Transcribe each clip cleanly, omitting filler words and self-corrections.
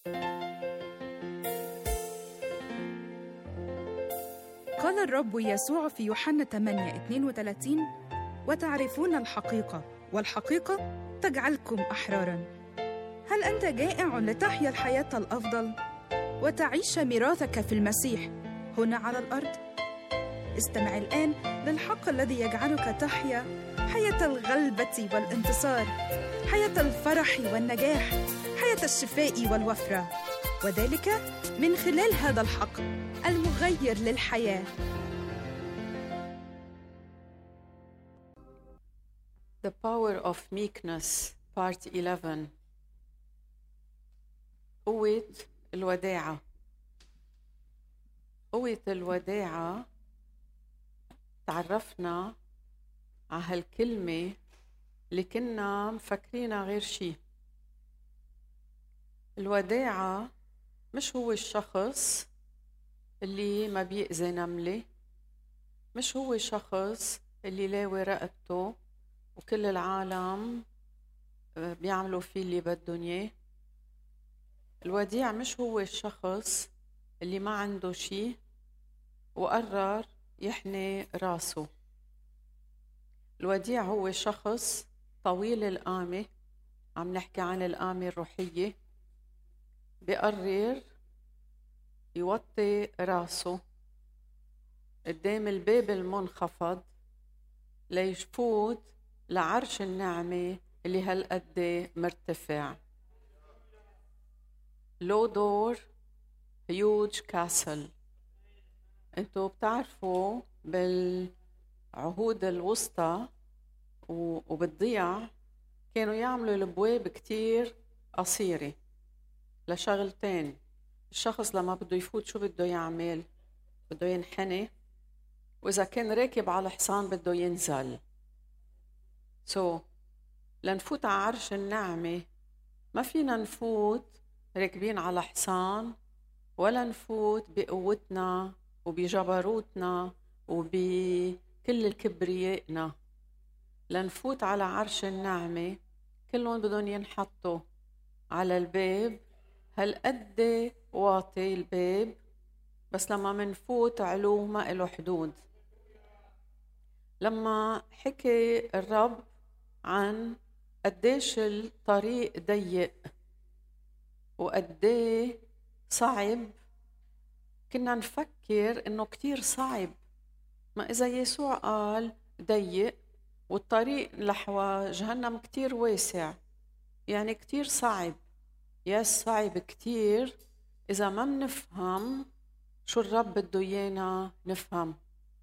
قال الرب يسوع في يوحنا 8:32: وتعرفون الحقيقة، والحقيقة تجعلكم أحراراً. هل أنت جائع لتحيا الحياة الأفضل وتعيش ميراثك في المسيح هنا على الأرض؟ استمع الآن للحق الذي يجعلك تحيا حياة الغلبة والانتصار، حياة الفرح والنجاح، حياة الشفاء والوفرة، وذلك من خلال هذا الحق المغير للحياة. The Power of Meekness Part 11. قوة الوداعة. قوة الوداعة تعرفنا على هالكلمة اللي كنا مفكرينها غير شيء. الوداعة مش هو الشخص اللي ما بيأذي نملة، مش هو شخص اللي لاوي رقبته وكل العالم بيعملوا فيه اللي بدهم اياه. الوديع مش هو الشخص اللي ما عنده شيء وقرر يحني راسه. الوديع هو شخص طويل القامة، عم نحكي عن القامة الروحية، بيقرر يوطي راسه قدام الباب المنخفض ليفوت لعرش النعمة اللي هالقد مرتفع. low door huge castle. انتوا بتعرفوا بالعهود الوسطى وبالضيع كانوا يعملوا الابواب كتير قصيرة لشغلتين. الشخص لما بده يفوت شو بده يعمل؟ بده ينحني، وإذا كان راكب على الحصان بده ينزل. لنفوت على عرش النعمة ما فينا نفوت راكبين على حصان، ولا نفوت بقوتنا وبجبروتنا وبكل الكبريائنا. لنفوت على عرش النعمة كلهم بدهم ينحطوا على الباب هالقد واطي الباب، بس لما منفوت علوه ما إله حدود. لما حكي الرب عن قديش الطريق ضيق وقديه صعب، كنا نفكر إنه كتير صعب. ما إذا يسوع قال ضيق والطريق نحو جهنم كتير واسع، يعني كتير صعب. صعب كتير إذا ما منفهم شو الرب بده إيانا نفهم.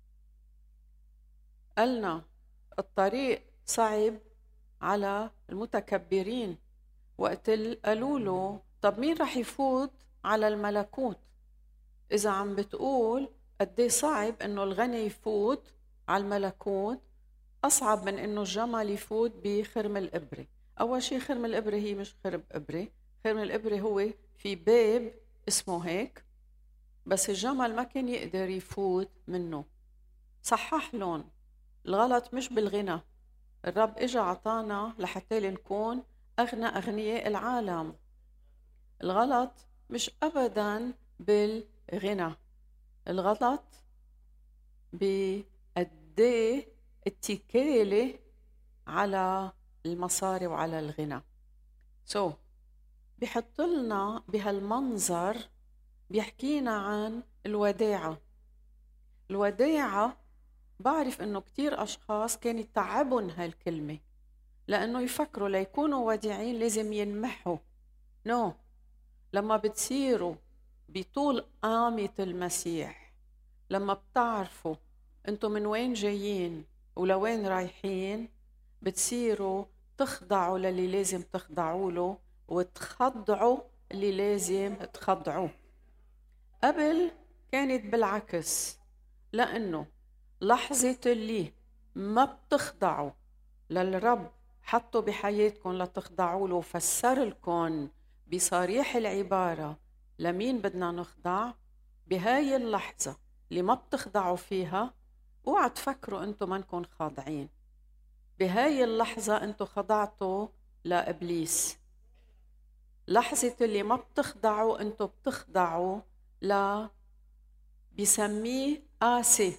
قالنا الطريق صعب على المتكبرين، وقت قالوا له طب مين رح يفوت على الملكوت؟ إذا عم بتقول قديه صعب إنه الغني يفوت على الملكوت، أصعب من إنه الجمل يفوت بخرم الإبرة. أول شيء خرم الإبرة هي مش خرم إبرة، خرم الإبرة هو في باب اسمه هيك، بس الجمل ما كان يقدر يفوت منه. صحح لهم الغلط مش بالغنى. الرب إجا عطانا لحتى نكون أغنى أغنياء العالم. الغلط مش أبداً بالغنى، الغلط بقديه اتكالي على المصاري وعلى الغنى. بيحط لنا بهالمنظر بيحكينا عن الوداعة. الوداعة بعرف إنه كتير أشخاص كان يتعبون هالكلمة، لأنه يفكروا ليكونوا وداعين لازم ينمحوا. لما بتصيروا بطول قامة المسيح، لما بتعرفوا أنتوا من وين جايين ولوين رايحين، بتصيروا تخضعوا للي لازم تخضعوا له وتخضعوا اللي لازم تخضعوه. قبل كانت بالعكس، لأنه لحظة اللي ما بتخضعوا للرب حطوا بحياتكم لتخضعوا له، وفسر لكم بصريح العبارة لمين بدنا نخضع. بهاي اللحظة اللي ما بتخضعوا فيها، اوعى تفكروا انتم منكن خاضعين. بهاي اللحظة انتم خضعتوا لإبليس، لحظة اللي ما بتخضعوا انتوا بتخضعوا بيسميه آسي.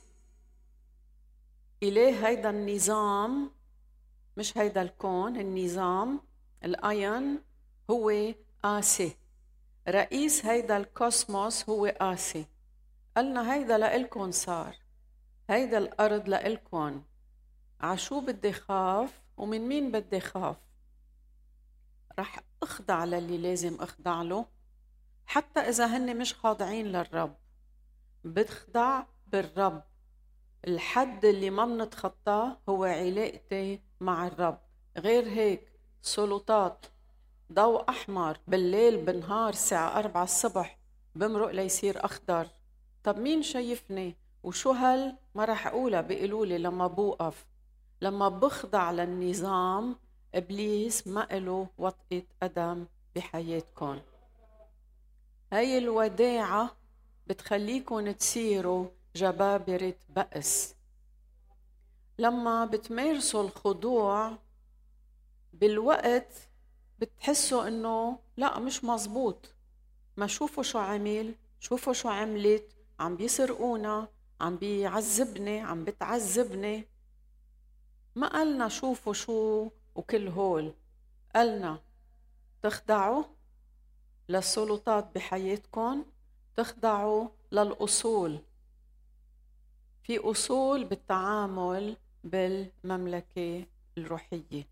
إله هيدا النظام، مش هيدا الكون، النظام الأين هو آسي. رئيس هيدا الكوسموس هو آسي. قالنا هيدا لإلكن صار، هيدا الأرض لإلكن. عشو بدي خاف ومن مين بدي خاف؟ رح أخضع للي لازم أخضع له، حتى إذا هن مش خاضعين للرب بخضع بالرب. الحد اللي ما منتخطاه هو علاقتي مع الرب. غير هيك سلطات ضوء أحمر بالليل بالنهار الساعة 4 الصبح بمرق ليصير أخضر. طب مين شايفني؟ وشو ما رح أقولها بيقولولي لما بوقف، لما بخضع للنظام إبليس ما إله وطئة قدم بحياتكم. هاي الوداعة بتخليكم تصيروا جبابرة بأس. لما بتمارسوا الخضوع بالوقت بتحسوا انه لا مش مزبوط، ما شوفوا شو عمل، شوفوا شو عملت، عم بيسرقونا، عم بيعذبني، عم بتعذبني. ما قالنا شوفوا شو وكل هول، قالنا تخضعوا للسلطات بحياتكم، تخضعوا للأصول. في أصول بالتعامل بالمملكة الروحية.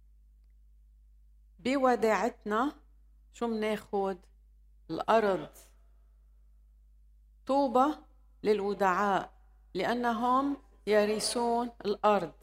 بوداعتنا شو مناخد؟ الأرض. طوبى للودعاء لأنهم يرثون الأرض.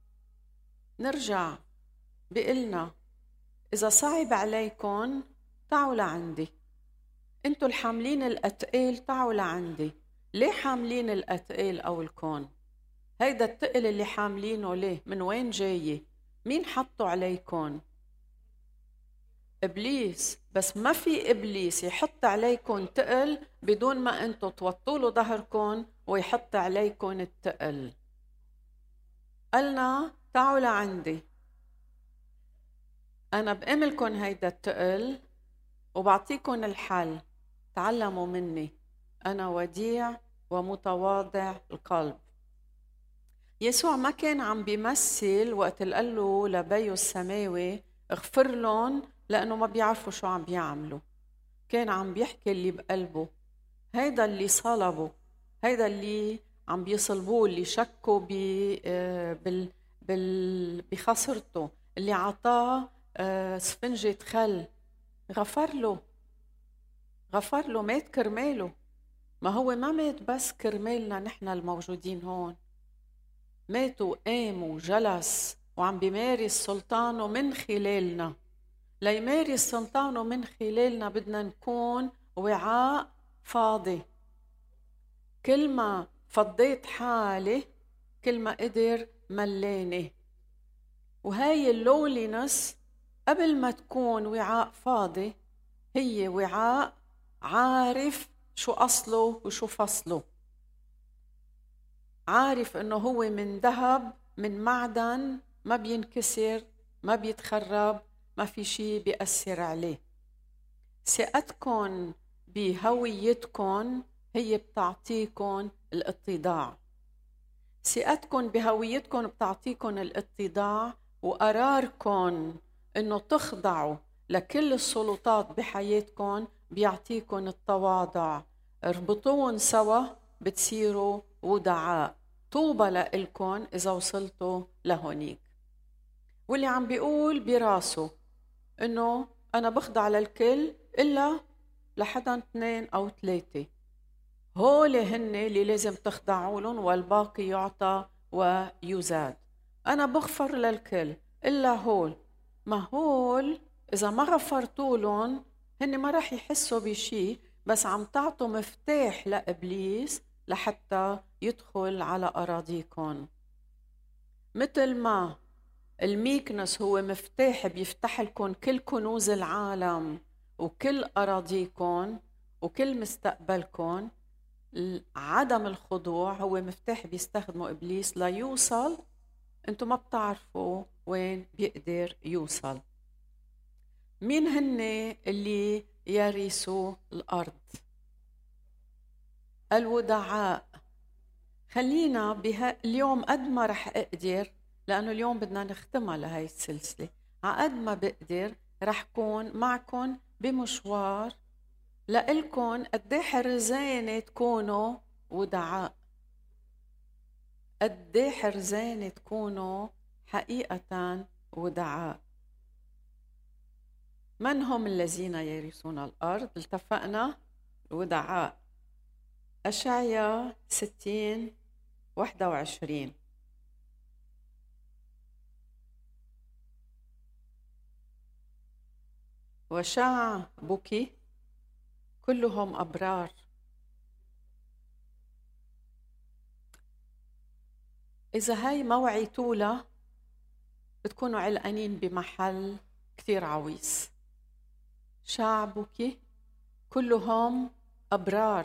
نرجع بقلنا إذا صعب عليكم تعوا لعندي، انتوا الحاملين الأتقال تعوا لعندي. ليه حاملين الأتقال أو الكون؟ هيدا التقل اللي حاملينه ليه؟ من وين جاي؟ مين حطوا عليكم؟ إبليس. بس ما في إبليس يحط عليكم تقل بدون ما انتوا توطوا له ظهركم ويحط عليكم التقل. قالنا تعوا لعندي، أنا بأملكم هيدا التقل وبعطيكم الحل. تعلموا مني، أنا وديع ومتواضع القلب. يسوع ما كان عم بيمثل وقت اللي قال له لبيه السماوي اغفر لهم لأنه ما بيعرفوا شو عم بيعملوا. كان عم بيحكي اللي بقلبه. هيدا اللي صلبه، هيدا اللي عم بيصلبوه، اللي شكوا بخسرته، اللي عطاه سفنجة خل، غفر له، مات كرماله. ما هو ما مات بس كرمالنا نحن الموجودين هون، مات وقام وجلس وعم بيمارس سلطانه من خلالنا. ليمارس سلطانه من خلالنا بدنا نكون وعاء فاضي. كل ما فضيت حالي كل ما قدر ملاني. وهاي اللولينس قبل ما تكون وعاء فاضي هي وعاء عارف شو أصله وشو فصله، عارف إنه هو من ذهب، من معدن، ما بينكسر، ما بيتخرب، ما في شيء بيأثر عليه. ثقتكم بهويتكم هي بتعطيكم الاتضاع. ثقتكم بهويتكم بتعطيكم الاتضاع، وقراركم إنه تخضعوا لكل السلطات بحياتكم بيعطيكم التواضع. اربطوهم سوا بتصيروا ودعاء. طوبى لإلكم إذا وصلتوا لهونيك. واللي عم بيقول براسه إنه أنا بخضع للكل إلا لحدا 2 أو 3، هول هن اللي لازم تخضعوا لهم والباقي يعطى ويزاد. أنا بغفر للكل إلا هول. ما هول إذا ما غفرتوا لهم هن ما رح يحسوا بشي، بس عم تعطوا مفتاح لإبليس لحتى يدخل على أراضيكم. مثل ما الميكنس هو مفتاح بيفتح لكم كل كنوز العالم وكل أراضيكم وكل مستقبلكم، عدم الخضوع هو مفتاح بيستخدمه إبليس ليوصل انتم ما بتعرفوا وين بيقدر يوصل. مين هن اللي يرثوا الأرض؟ الودعاء. خلينا اليوم قد ما رح أقدر، لأنه اليوم بدنا نختمها لهي السلسلة، عقد ما بقدر رح كون معكم بمشوار لإلكن قدي حرزانة تكونوا ودعاء، قدي حرزانة تكونوا حقيقة ودعاء. من هم الذين يرثون الأرض؟ التفقنا ودعاء. أشعيا 60:21. وشعبك كلهم أبرار. إذا هاي موعي طولة بتكونوا علقانين بمحل كثير عويص. شعبك كلهم أبرار.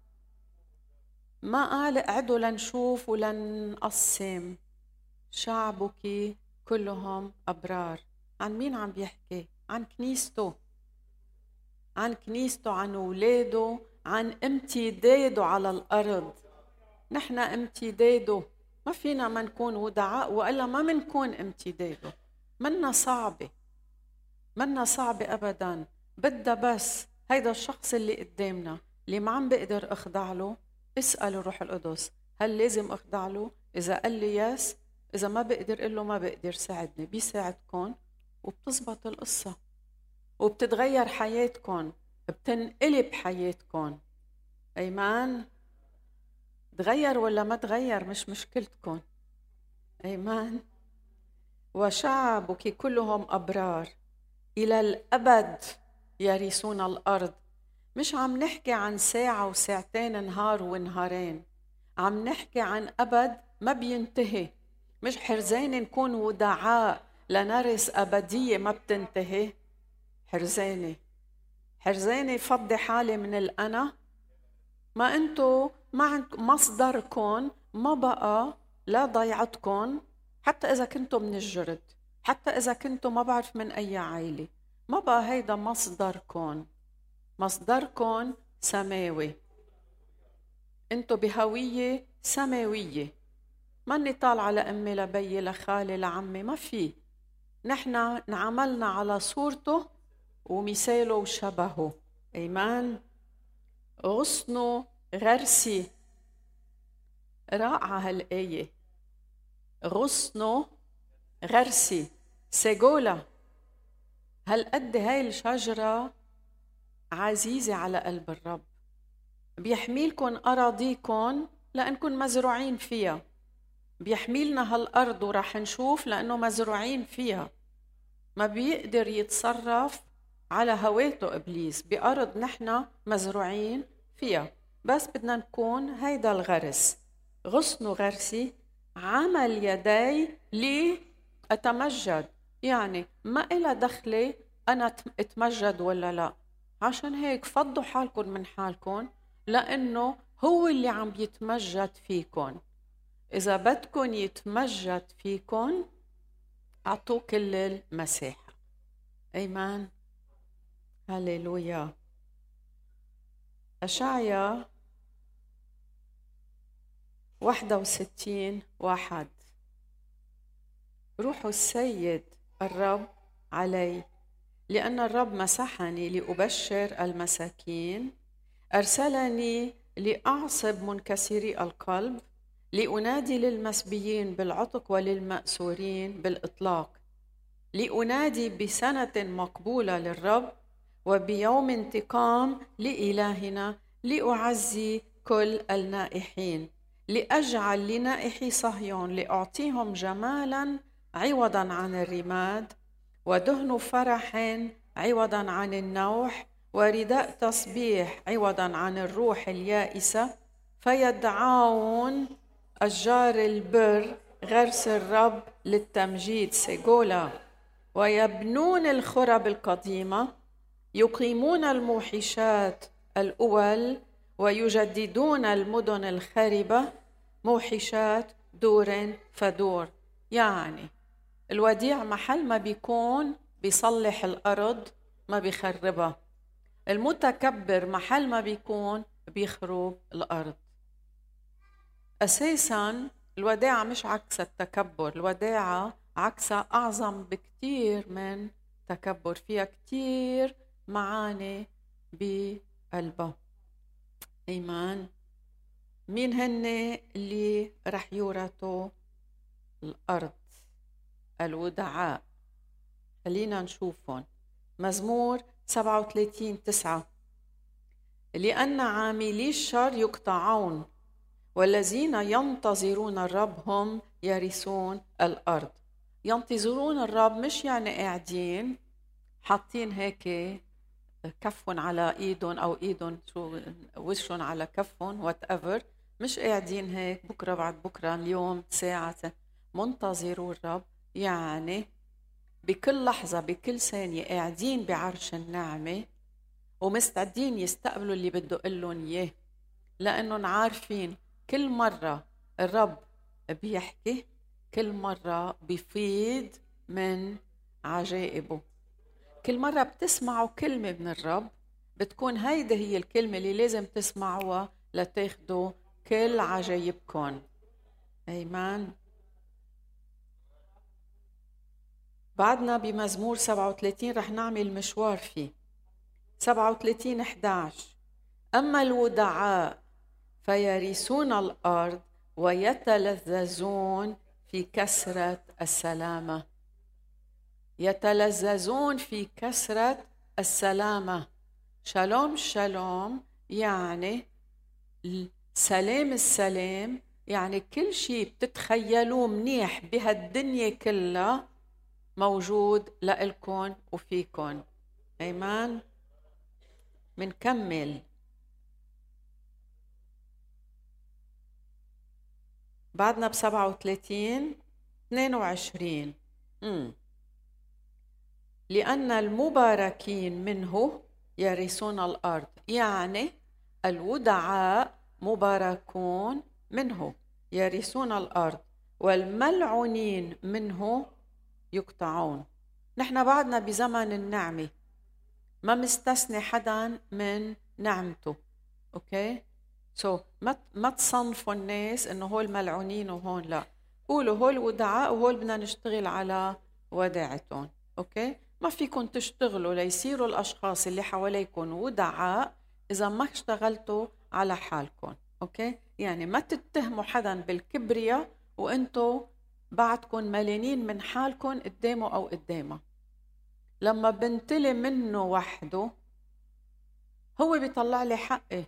ما قال اقعدوا لنشوف ولنقسم. شعبك كلهم أبرار. عن مين عم بيحكي؟ عن كنيسته، عن كنيسته، عن أولاده، عن امتداده على الأرض. نحن امتداده، ما فينا ما نكون ودعاء وإلا ما منكون امتداده. منا صعبة، منا صعبة أبداً. بدها بس هيدا الشخص اللي قدامنا اللي ما عم بقدر أخضع له، اسأل الروح القدس هل لازم أخضع له؟ إذا قال لي يس، إذا ما بقدر قل له ما بقدر ساعدني. بيساعدكم وبتزبط القصة وبتتغير حياتكم، بتنقلب حياتكم. أيمان؟ تغير ولا ما تغير مش مشكلتكم. أيمان؟ وشعبك كلهم أبرار إلى الأبد يرثون الأرض. مش عم نحكي عن ساعة وساعتين، نهار ونهارين، عم نحكي عن أبد ما بينتهي. مش حرزين نكون ودعاء لنرث أبدية ما بتنتهي. حرزاني فضي حالي من الأنا. ما أنتو مصدركم ما بقى لا ضيعتكم، حتى إذا كنتوا من الجرد، حتى إذا كنتوا ما بعرف من أي عائلة، ما بقى هيدا مصدركم. مصدركم سماوي. أنتوا بهوية سماوية. ماني طالعة لأمي لبي لخالي لعمي، ما في. نحن نعملنا على صورته ومثاله وشبهه. إيمان؟ غصنوا غرسي. رائعة هالآية. غصنوا غرسي سيجولا. هالقد هاي الشجرة عزيزة على قلب الرب. بيحميلكن أراضيكن لأنكن مزروعين فيها. بيحميلنا هالأرض وراح نشوف لأنه مزروعين فيها. ما بيقدر يتصرف على هواته إبليس بأرض نحن مزروعين فيها، بس بدنا نكون هيدا الغرس. غصن غرسي عمل يدي لي أتمجد. يعني ما إلا دخلي أنا أتمجد ولا لا. عشان هيك فضوا حالكم من حالكم، لأنه هو اللي عم يتمجد فيكم. إذا بدكن يتمجد فيكن أعطوه كل المساحة. أيمان؟ هاليلويا. أشعيا 61:1. روح السيد الرب علي، لأن الرب مسحني لأبشر المساكين، أرسلني لأعصب منكسري القلب، لأنادي للمسبيين بالعتق وللمأسورين بالإطلاق، لأنادي بسنة مقبولة للرب وبيوم انتقام لإلهنا، لأعزي كل النائحين، لأجعل لنائحي صهيون، لأعطيهم جمالا عوضا عن الرماد، ودهن فرح عوضا عن النوح، ورداء تسبيح عوضا عن الروح اليائسة، فيدعون أشجار البر غرس الرب للتمجيد سيجولا، ويبنون الخرب القديمة، يقيمون الموحشات الأول، ويجددون المدن الخاربة، موحشات دور فدور. يعني الوديع محل ما بيكون بيصلح الأرض ما بيخربها. المتكبر محل ما بيكون بيخرب الأرض. أساساً الوداعة مش عكس التكبر، الوداعة عكسها أعظم بكتير من تكبر، فيها كتير معاني بقلبها. إيمان. مين هن اللي رح يورثوا الأرض؟ الودعاء. خلينا نشوفهم. مزمور 37:9: لأن عاملي الشر يقطعون والذين ينتظرون الرب هم يرثون الأرض. ينتظرون الرب مش يعني قاعدين حاطين هيك كفهم على ايدهم او ايدهم وشهم على كفهم whatever، مش قاعدين هيك بكره بعد بكره اليوم ساعه. منتظروا الرب يعني بكل لحظه بكل ثانيه قاعدين بعرش النعمه ومستعدين يستقبلوا اللي بده يقول لهم اياه، لانهم عارفين كل مره الرب بيحكي، كل مره بيفيض من عجائبه. كل مرة بتسمعوا كلمة من الرب بتكون هيدا هي الكلمة اللي لازم تسمعوها لتاخدوا كل عجائبكم. أيمان. بعدنا بمزمور 37 رح نعمل مشوار فيه. 37:11: أما الودعاء فيرثون الأرض ويتلذذون في كثرة السلامة. يتلذذون في كثرة السلامة. شالوم شالوم يعني سلام السلام، يعني كل شيء بتتخيلوه منيح بهالدنيا كلها موجود لإلكن وفيكن. أيمان. منكمل. بعدنا 37:22: لأن المباركين منه يرثون الأرض. يعني الودعاء مباركون منه يرثون الأرض والملعونين منه يقطعون. نحن بعدنا بزمن النعمة، ما مستثني حدا من نعمته. أوكي؟ ما تصنفوا الناس إنه هول ملعونين وهون لا، قولوا هول ودعاء وهول بدنا نشتغل على وداعتهم. أوكي؟ ما فيكن تشتغلوا ليصيروا الأشخاص اللي حواليكن ودعاء إذا ما اشتغلتوا على حالكم. أوكي؟ يعني ما تتهموا حدا بالكبرياء وإنتوا بعدكن مليانين من حالكن قدامه أو قدامه. لما بنتلي منه وحده هو بيطلع لي حقي،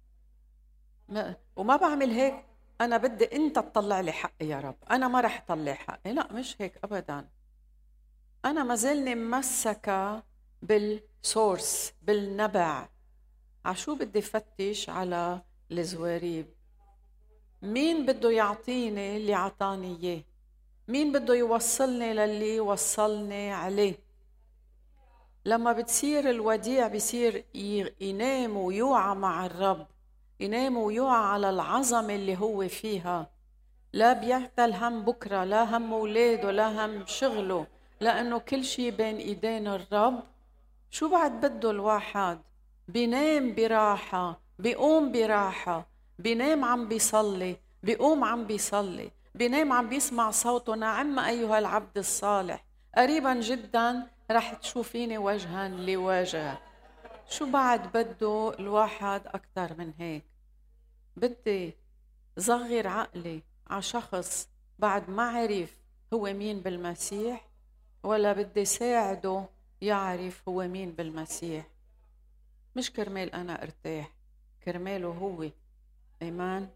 وما بعمل هيك أنا بدي أنت تطلع لي حقي يا رب، أنا ما رح أطلع حقي. لا، مش هيك أبداً. أنا ما زلني ممسكة بالسورس، بالنبع. عشو بدي فتش على الزواريب؟ مين بده يعطيني اللي عطاني إياه؟ مين بده يوصلني للي وصلني عليه؟ لما بتصير الوديع بيصير ينام ويوعى مع الرب، ينام ويوعى على العظمة اللي هو فيها، لا بيعتل هم بكرة، لا هم أولاده، لا هم شغله، لأنه كل شيء بين إيدين الرب. شو بعد بده الواحد؟ بينام براحة، بيقوم براحة، بينام عم بيصلي، بيقوم عم بيصلي، بينام عم بيسمع صوته: نعم أيها العبد الصالح، قريبا جدا رح تشوفيني وجها لوجه. شو بعد بده الواحد أكتر من هيك؟ بدي صغر عقلي على شخص بعد ما عرف هو مين بالمسيح، ولا بدي ساعده يعرف هو مين بالمسيح؟ مش كرمال أنا ارتاح، كرماله هو. إيمان.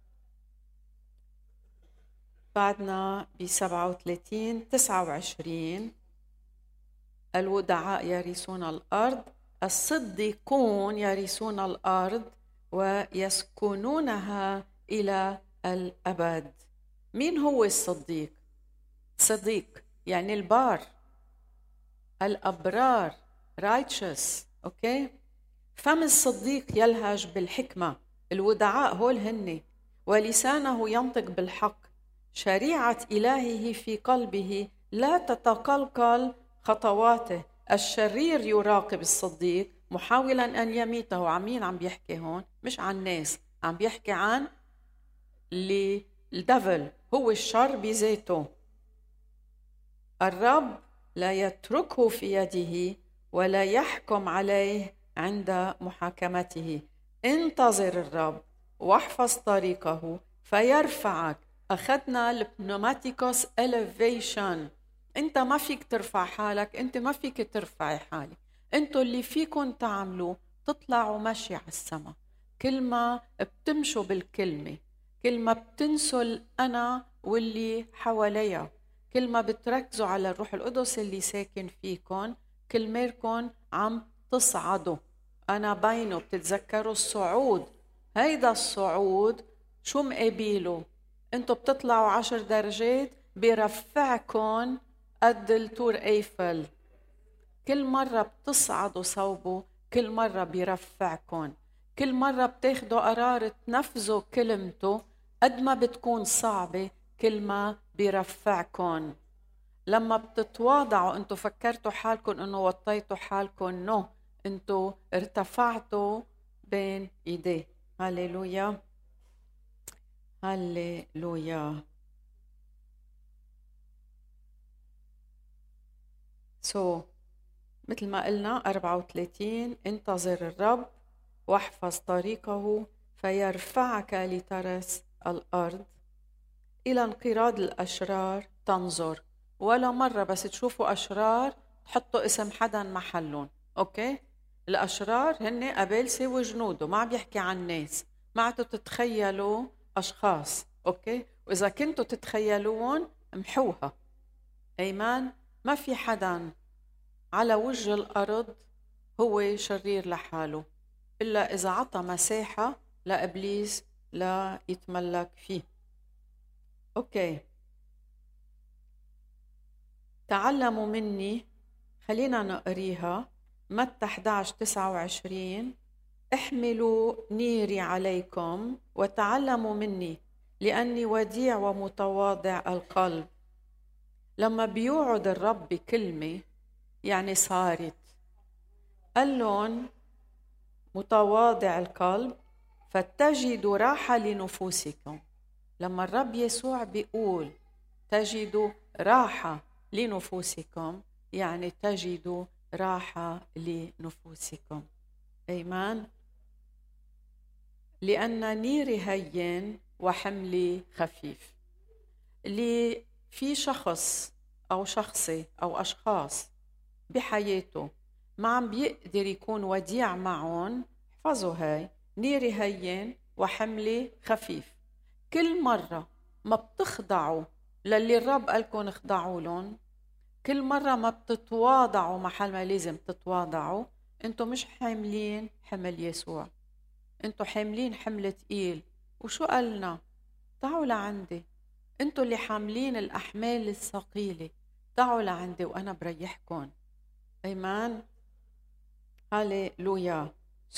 بعدنا ب37:29: الودعاء يرثون الأرض، الصديقون يرثون الأرض ويسكنونها إلى الأبد. مين هو الصديق؟ صديق يعني البار، الأبرار، righteous. أوكي؟ فم الصديق يلهج بالحكمة. الودعاء هول هن. ولسانه ينطق بالحق. شريعة إلهه في قلبه لا تتقلقل خطواته. الشرير يراقب الصديق محاولا أن يميته. عن مين عم بيحكي هون؟ مش عن ناس، عم بيحكي عن اللي الدفل، هو الشر بذاته. الرب لا يتركه في يده ولا يحكم عليه عند محاكمته. انتظر الرب واحفظ طريقه فيرفعك. أخذنا البنوماتيكوس elevation. انت ما فيك ترفع حالك، انت ما فيك ترفعي حالك. انتوا اللي فيكم تعملوا تطلعوا ماشي على السما. كل ما بتمشوا بالكلمة، كل ما بتنسوا الأنا واللي حواليها، كل ما بتركزوا على الروح القدس اللي ساكن فيكم، كل ميركم عم تصعدوا. أنا بينه بتتذكروا الصعود. هيدا الصعود شو مقابيله؟ انتوا بتطلعوا 10 درجات بيرفعكم قد التور ايفل. كل مرة بتصعدوا صوبه كل مرة بيرفعكم. كل مرة بتاخدوا قرار تنفذوا كلمته قد ما بتكون صعبة كل ما بيرفعكم. لما بتتواضعوا انتوا فكرتوا حالكم انه وطيتوا حالكم، نو، انتوا ارتفعتوا بين ايديه. هاليلويا هاليلويا. مثل ما قلنا 34، انتظر الرب واحفظ طريقه فيرفعك لترس الأرض. إلى انقراض الأشرار تنظر. ولا مرة بس تشوفوا أشرار تحطوا اسم حدا محلهم. أوكي؟ الأشرار هن أبلسة وجنوده، ما عم بيحكي عن ناس، ما عدتوا تتخيلوا أشخاص. أوكي؟ وإذا كنتوا تتخيلون امحوها. أيمان؟ ما في حدا على وجه الأرض هو شرير لحاله إلا إذا عطى مساحة لإبليس لا يتملك فيه. أوكي، تعلموا مني. خلينا نقريها. متى 11:29. احملوا نيري عليكم وتعلموا مني لأني وديع ومتواضع القلب. لما بيوعد الرب بكلمة يعني صارت. قال لهم متواضع القلب فتجدوا راحة لنفوسكم. لما الرب يسوع بيقول تجدوا راحة لنفوسكم يعني تجدوا راحة لنفوسكم. أيمان؟ لأن نيري هين وحملي خفيف. اللي في شخص أو شخصي أو أشخاص بحياته ما عم بيقدر يكون وديع معهم، احفظوا هاي، نيري هين وحملي خفيف. كل مرة ما بتخضعوا للي الرب قالكم اخضعوا لهم، كل مرة ما بتتواضعوا محل ما لازم تتواضعوا، انتوا مش حاملين حمل يسوع، انتوا حاملين حمل تقيل. وشو قالنا؟ تعوا لعندي، انتوا اللي حاملين الأحمال الثقيلة، تعوا لعندي وأنا بريحكم. أيمان؟ هاليلويا.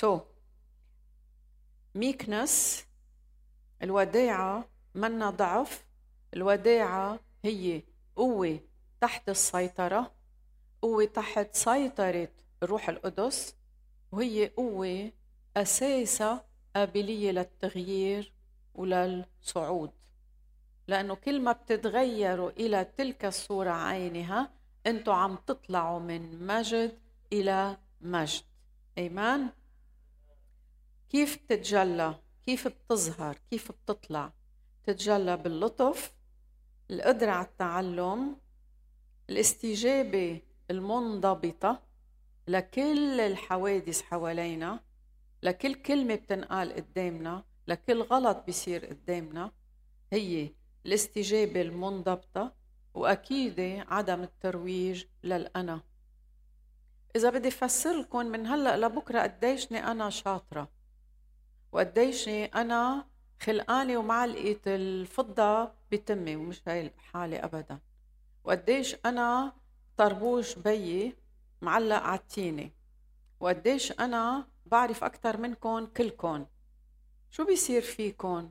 ميكنس، الوداعة منا ضعف. الوداعة هي قوة تحت السيطرة، قوة تحت سيطرة الروح القدس، وهي قوة أساسها قابلية للتغيير وللصعود. لأنه كل ما بتتغيروا إلى تلك الصورة عينها أنتوا عم تطلعوا من مجد إلى مجد. أيمان؟ كيف بتتجلى؟ كيف بتظهر؟ كيف بتطلع؟ تتجلى باللطف، القدرة على التعلم، الاستجابة المنضبطة لكل الحوادث حوالينا، لكل كلمة بتنقال قدامنا، لكل غلط بيصير قدامنا. هي الاستجابة المنضبطة، وأكيد عدم الترويج للأنا. إذا بدي أفسر لكم من هلأ لبكرة قديشني أنا شاطرة وقديشني أنا خلقاني ومعلقة الفضة بتمي، ومش هاي الحالة أبدا، وقديش أنا طربوش بيي معلق عالتينة، وقديش أنا بعرف أكتر منكم كلكم، شو بيصير فيكم؟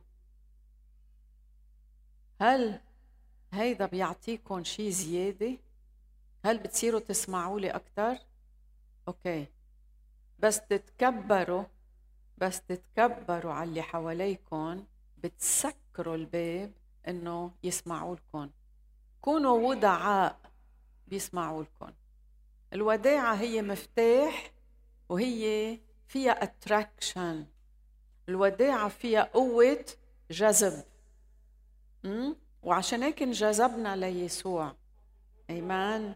هل هيدا بيعطيكم شي زيادة؟ هل بتصيروا تسمعوا لي أكتر؟ أوكي. بس تتكبروا على اللي حواليكم بتسكروا الباب إنه يسمعوا لكم. كونوا ودعاء بيسمعوا لكم. الوداعة هي مفتاح، وهي فيها attraction. الوداعة فيها قوة جذب. وعشان هيك انجذبنا ليسوع. ايمان.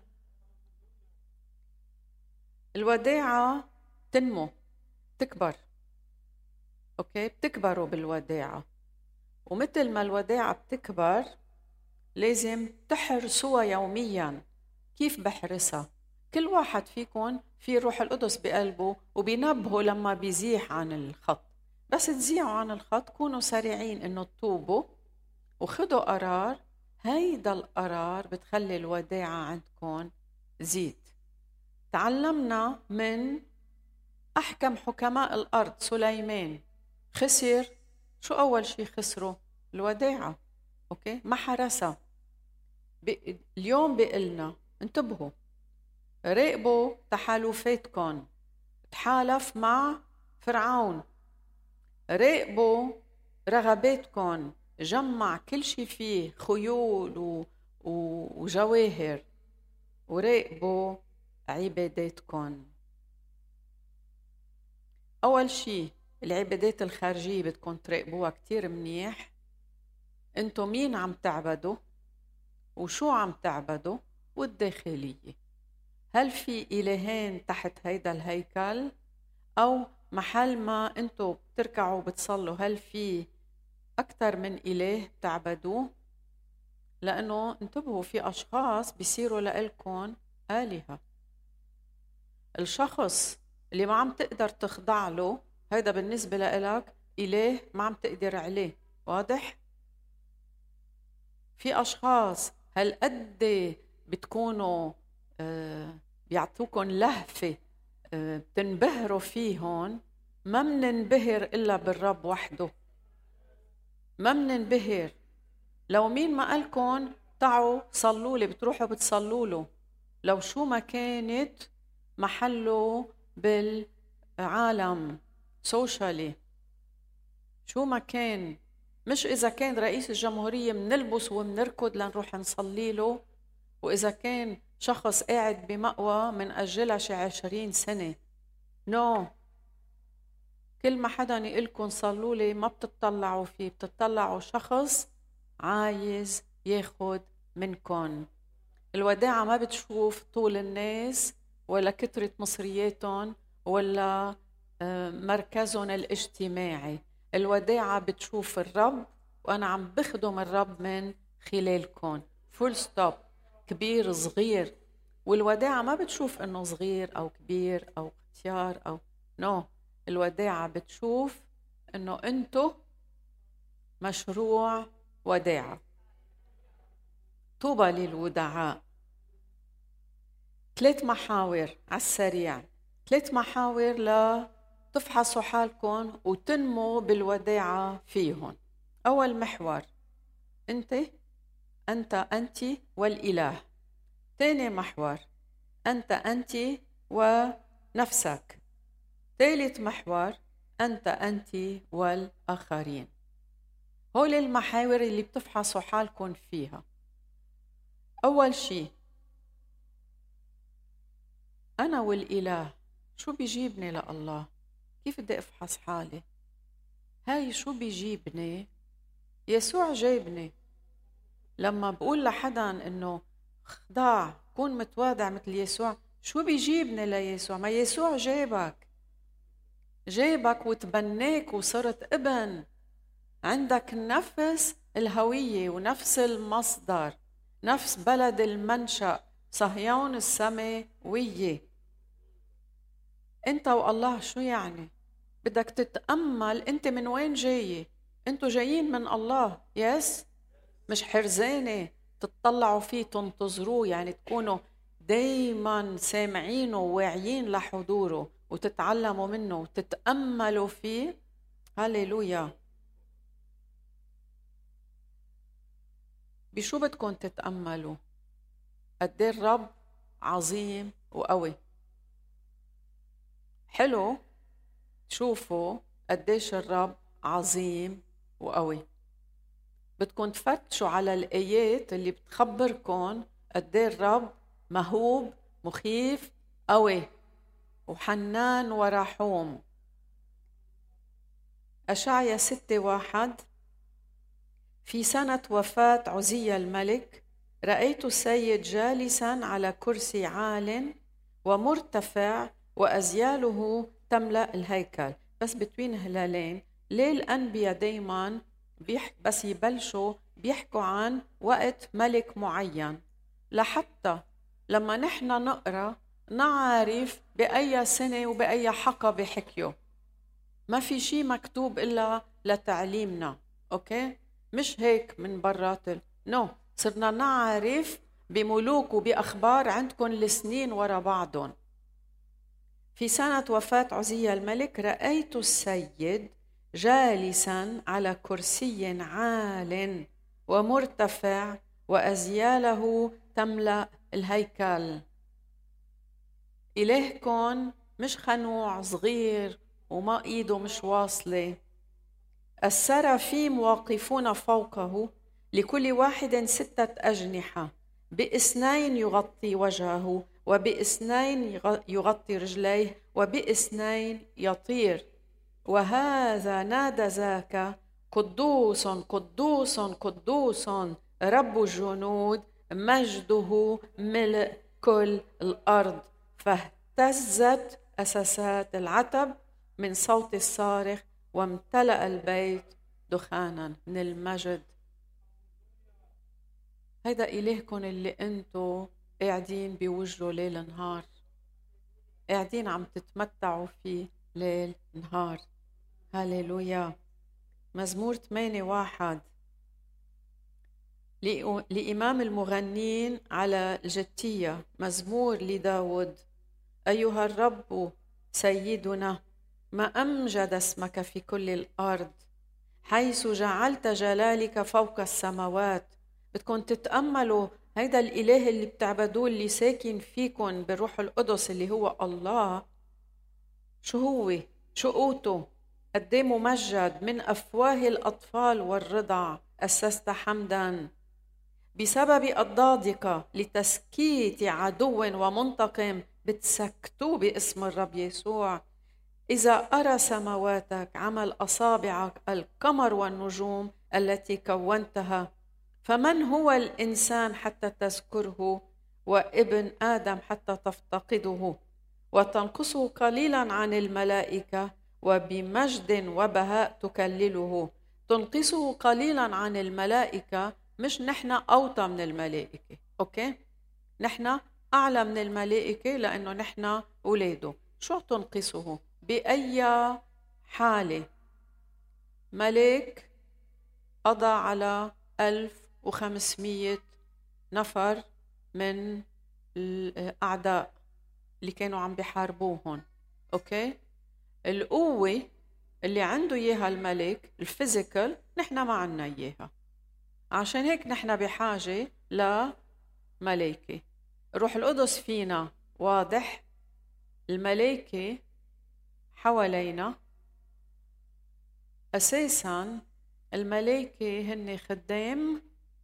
الوداعة تنمو، تكبر. اوكي، بتكبروا بالوداعة، ومثل ما الوداعة بتكبر لازم تحرسوها يوميا. كيف بحرسها؟ كل واحد فيكم في روح القدس بقلبه وبينبهوا لما بيزيح عن الخط. بس تزيحوا عن الخط كونوا سريعين انه تتوبوا وخدوا قرار. هيدا القرار بتخلي الوداعة عندكم زيد. تعلمنا من أحكم حكماء الأرض سليمان. خسر شو أول شيء خسره؟ الوداعة. أوكي، ما حرسها. اليوم بيقلنا انتبهوا، راقبوا تحالفاتكم. تحالف مع فرعون. راقبوا رغباتكم، جمع كل شيء فيه خيول وجواهر. وراقبوا عباداتكم. أول شيء العبادات الخارجية بدكم تراقبوها كتير منيح. انتو مين عم تعبدوا وشو عم تعبدوا، والداخلية. هل في إلهين تحت هيدا الهيكل، أو محل ما انتو بتركعوا وبتصلوا هل في أكتر من إله تعبدوه؟ لأنه انتبهوا، في أشخاص بيصيروا لإلكم آلهة. الشخص اللي ما عم تقدر تخضع له هيدا بالنسبة لإلك إله ما عم تقدر عليه. واضح؟ في أشخاص هالقد بتكونوا بيعطوكم لهفة بتنبهروا فيهم. ما مننبهر إلا بالرب وحده. ما مننبهر. لو مين ما قالكن تعوا صلوا لي بتروحوا بتصلوا له، لو شو ما كانت محله بالعالم سوشالي، شو ما كان. مش إذا كان رئيس الجمهورية منلبس ومنركض لنروح نصلي له، وإذا كان شخص قاعد بمأوى من أجلها شي 20 سنة. نو. كل ما حدا يقلكن صلوا لي ما بتطلعوا فيه، بتطلعوا شخص عايز ياخد منكن. الوداعة ما بتشوف طول الناس ولا كترة مصرياتهم ولا مركزهم الاجتماعي. الوداعة بتشوف الرب، وأنا عم بخدم الرب من خلالكم. فول ستوب. كبير صغير. والوداعة ما بتشوف إنه صغير أو كبير أو اختيار أو نو. الوداعة بتشوف إنه أنتو مشروع وداعة. طوبى للودعاء. 3 محاور على السريع. 3 محاور لتفحصوا حالكم وتنموا بالوداعة فيهم. أول محور، أنت والإله. ثاني محور، أنت ونفسك. ثالث محور، أنت والآخرين. هول المحاور اللي بتفحصوا حالكم فيها. أول شيء، أنا والإله شو بيجيبني لله؟ كيف بدي أفحص حالي؟ هاي شو بيجيبني؟ يسوع جايبني. لما بقول لحدا إنه خضاع، كون متواضع مثل يسوع، شو بيجيبني ليسوع؟ ما يسوع جايبك وتبنيك وصرت ابن. عندك نفس الهوية ونفس المصدر، نفس بلد المنشأ، صهيون السماوية. انت والله شو يعني؟ بدك تتأمل انت من وين جاي. انتوا جايين من الله. يس، مش حرزانة تتطلعوا فيه تنتظروه، يعني تكونوا دايما سامعينه وواعيين لحضوره وتتعلموا منه وتتأملوا فيه. هاليلويا. بشو بدكم تتأملوا؟ قد ايه الرب عظيم وقوي. حلو تشوفوا قديش الرب عظيم وقوي. بدكم تفتشوا على الآيات اللي بتخبركم قديه الرب مهوب مخيف قوي وحنان ورحوم. أشعيا 6:1: في سنة وفاة عزيا الملك رأيت السيد جالسا على كرسي عال ومرتفع وأزياله تملأ الهيكل. بس بتوين هلالين، ليه الأنبياء دايما بس يبلشوا بيحكوا عن وقت ملك معين، لحتى لما نحن نقرأ نعرف بأي سنة وبأي حقبة حكيوا. ما في شيء مكتوب إلا لتعليمنا، أوكي؟ مش هيك من برات صرنا نعرف بملوك وبأخبار عندكم السنين ورا بعضهم. في سنة وفاة عزيا الملك رأيت السيد جالسا على كرسي عال ومرتفع وأزياله تملأ الهيكل. إلهكم مش خنوع صغير وما إيده مش واصلة. السرافيم واقفون فوقه، لكل واحد 6 أجنحة، ب2 يغطي وجهه، وب2 يغطي رجليه، وب2 يطير. وهذا نادى ذاك: قدوس قدوس قدوس رب الجنود، مجده ملء كل الأرض. فاهتزت أساسات العتب من صوت الصارخ، وامتلأ البيت دخانا من المجد. هيدا إلهكم اللي انتو قاعدين بوجهه ليل نهار، قاعدين عم تتمتعوا فيه ليل نهار. هاليلويا. مزمور 8:1: لإمام المغنين على الجتية، مزمور لداود. أيها الرب سيدنا، ما أمجد اسمك في كل الأرض، حيث جعلت جلالك فوق السماوات. بدكم تتأملوا هيدا الإله اللي بتعبدوه، اللي ساكن فيكم بالروح القدس اللي هو الله. شو هو؟ شو قوته؟ قديه ممجد. من أفواه الأطفال والرضع أسست حمدا. بسبب أضدادك لتسكيت عدو ومنتقم بتسكتوا باسم الرب يسوع. إذا أرى سماواتك عمل أصابعك، القمر والنجوم التي كونتها، فمن هو الإنسان حتى تذكره، وابن آدم حتى تفتقده، وتنقصه قليلا عن الملائكة، وبمجد وبهاء تكلله. تنقصه قليلا عن الملائكة، مش نحن أوطى من الملائكة، أوكي؟ نحن أعلى من الملائكة لأنه نحن أولاده. شو تنقصه؟ بأي حالة؟ ملك قضى على 1500 نفر من الأعداء اللي كانوا عم بيحاربوهم، أوكي؟ القوة اللي عنده إياها الملك الفيزيكال نحن ما عنا إياها، عشان هيك نحن بحاجة لملائكة. الروح القدس فينا واضح، الملائكة حوالينا. أساساً الملائكة هن خدام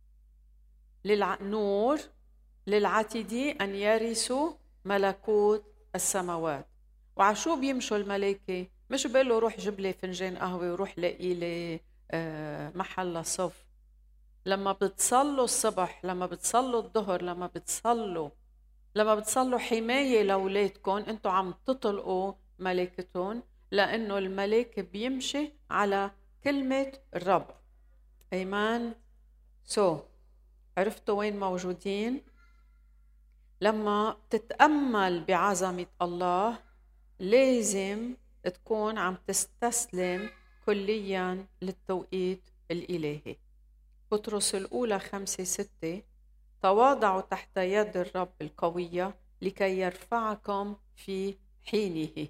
للنور للعاتدين أن يرثوا ملكوت السماوات. وعشو بيمشوا الملائكة؟ مش بقوله روح جيب لي فنجان قهوة وروح لاقي لي محل صف. لما بتصلوا الصبح، لما بتصلوا الظهر، لما بتصلوا حماية لأولادكم، انتوا عم تطلقوا ملائكتهم، لأنه الملاك بيمشي على كلمة الرب. أيمان. عرفتوا وين موجودين؟ لما تتأمل بعظمة الله لازم تكون عم تستسلم كليا للتوقيت الإلهي. بطرس الأولى 5:6: تواضعوا تحت يد الرب القوية لكي يرفعكم في حينه.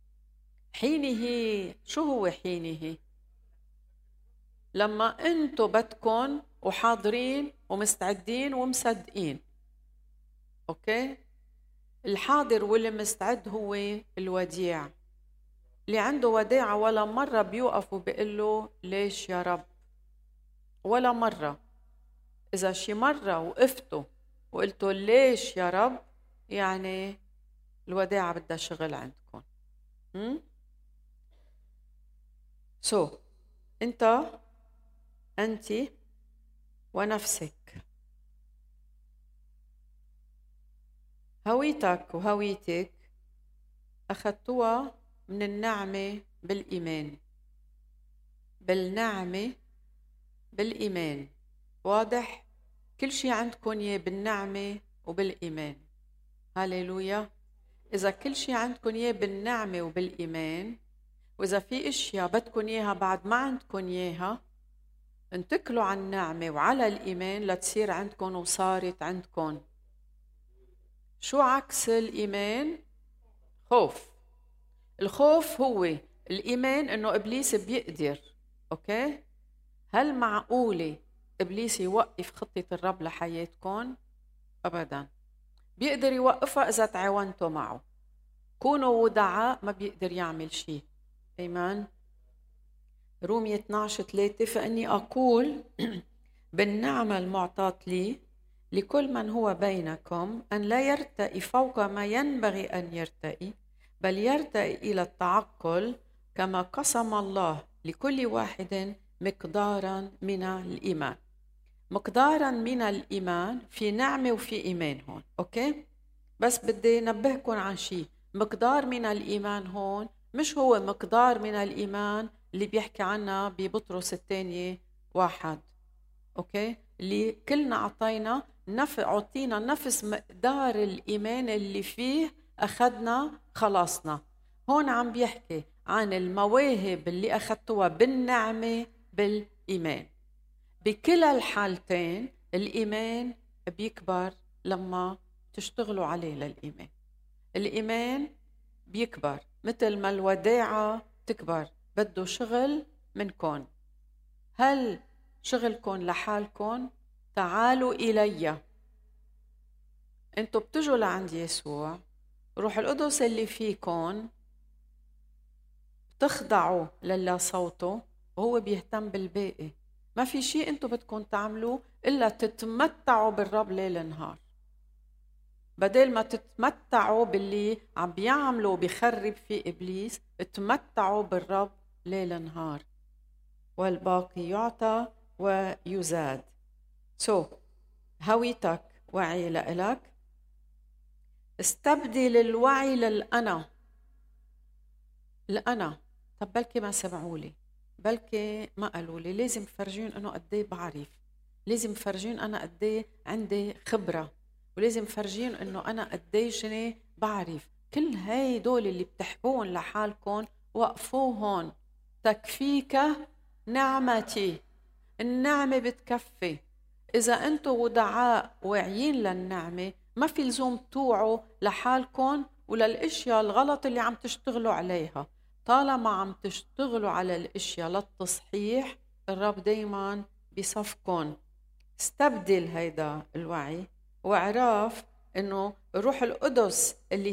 حينه، شو هو حينه؟ لما انتوا بدكن وحاضرين ومستعدين ومصدقين، اوكي؟ الحاضر واللي مستعد هو الوديع. اللي عنده وداعة ولا مرة بيوقف وبيقول له ليش يا رب، ولا مرة. إذا شي مرة وقفتوا وقلتوا ليش يا رب، يعني الوداعة بدها شغل عندكم. أنت ونفسك، هويتك وهويتك أخذتوها من النعمة بالإيمان. بالنعمة بالإيمان، واضح؟ كل شيء عندكم إياه بالنعمة وبالإيمان. هاليلويا. إذا كل شيء عندكم إياه بالنعمة وبالإيمان، وإذا في إشياء بدكم إياها بعد ما عندكم إياها، انتكلوا على النعمة وعلى الإيمان لتصير عندكم وصارت عندكم. شو عكس الإيمان؟ خوف. الخوف هو الإيمان إنه إبليس بيقدر. أوكي؟ هل معقولة إبليس يوقف خطة الرب لحياتكم؟ أبداً. بيقدر يوقفها إذا تعاونتوا معه. كونوا ودعاء، ما بيقدر يعمل شيء. إيمان. رومية 12:3 فإني أقول بالنعمة المعطاة لي لكل من هو بينكم أن لا يرتئي فوق ما ينبغي أن يرتئي، بل يرتئي إلى التعقل كما قسم الله لكل واحد مقدارا من الإيمان. مقدارا من الإيمان، في نعمة وفي إيمان هون. أوكي؟ بس بدي نبهكم عن شيء. مقدار من الإيمان هون مش هو مقدار من الإيمان اللي بيحكي عنها ببطرس الثانية 1. أوكي؟ اللي كلنا أعطينا نفس مقدار الإيمان اللي فيه أخذنا خلاصنا. هون عم بيحكي عن المواهب اللي أخذتوها بالنعمة بالإيمان. بكلا الحالتين الإيمان بيكبر لما تشتغلوا عليه للإيمان. الإيمان بيكبر مثل ما الوداعة تكبر، بده شغل منكم. هل شغلكم لحالكم؟ تعالوا إلي. انتوا بتجوا لعند يسوع، روح القدس اللي فيكم بتخضعوا لله صوته وهو بيهتم بالباقي. ما في شيء انتوا بدكم تعملوه إلا تتمتعوا بالرب ليل نهار. بدل ما تتمتعوا باللي عم بيعملوا وبيخرب في إبليس، اتمتعوا بالرب ليل نهار، والباقي يعطى ويزاد. هويتك وعي لإلك. استبدل الوعي للأنا. الأنا. طب بلكي ما سمعوا لي، بلكي ما قالوا لي. لازم فرجين انه قديه بعرف، لازم فرجين انا قديه عندي خبره، ولازم فرجين انه انا قديشني بعرف. كل هاي دول اللي بتحكوهم لحالكم وقفوهن. تكفيك نعمتي. النعمه بتكفي. اذا انتم ودعاء واعيين للنعمه، ما في لزوم توعوا لحالكم وللاشياء الغلط اللي عم تشتغلوا عليها. طالما عم تشتغلوا على الاشياء للتصحيح، الرب دايما بصفكم. استبدل هيدا الوعي واعرف انه الروح القدس اللي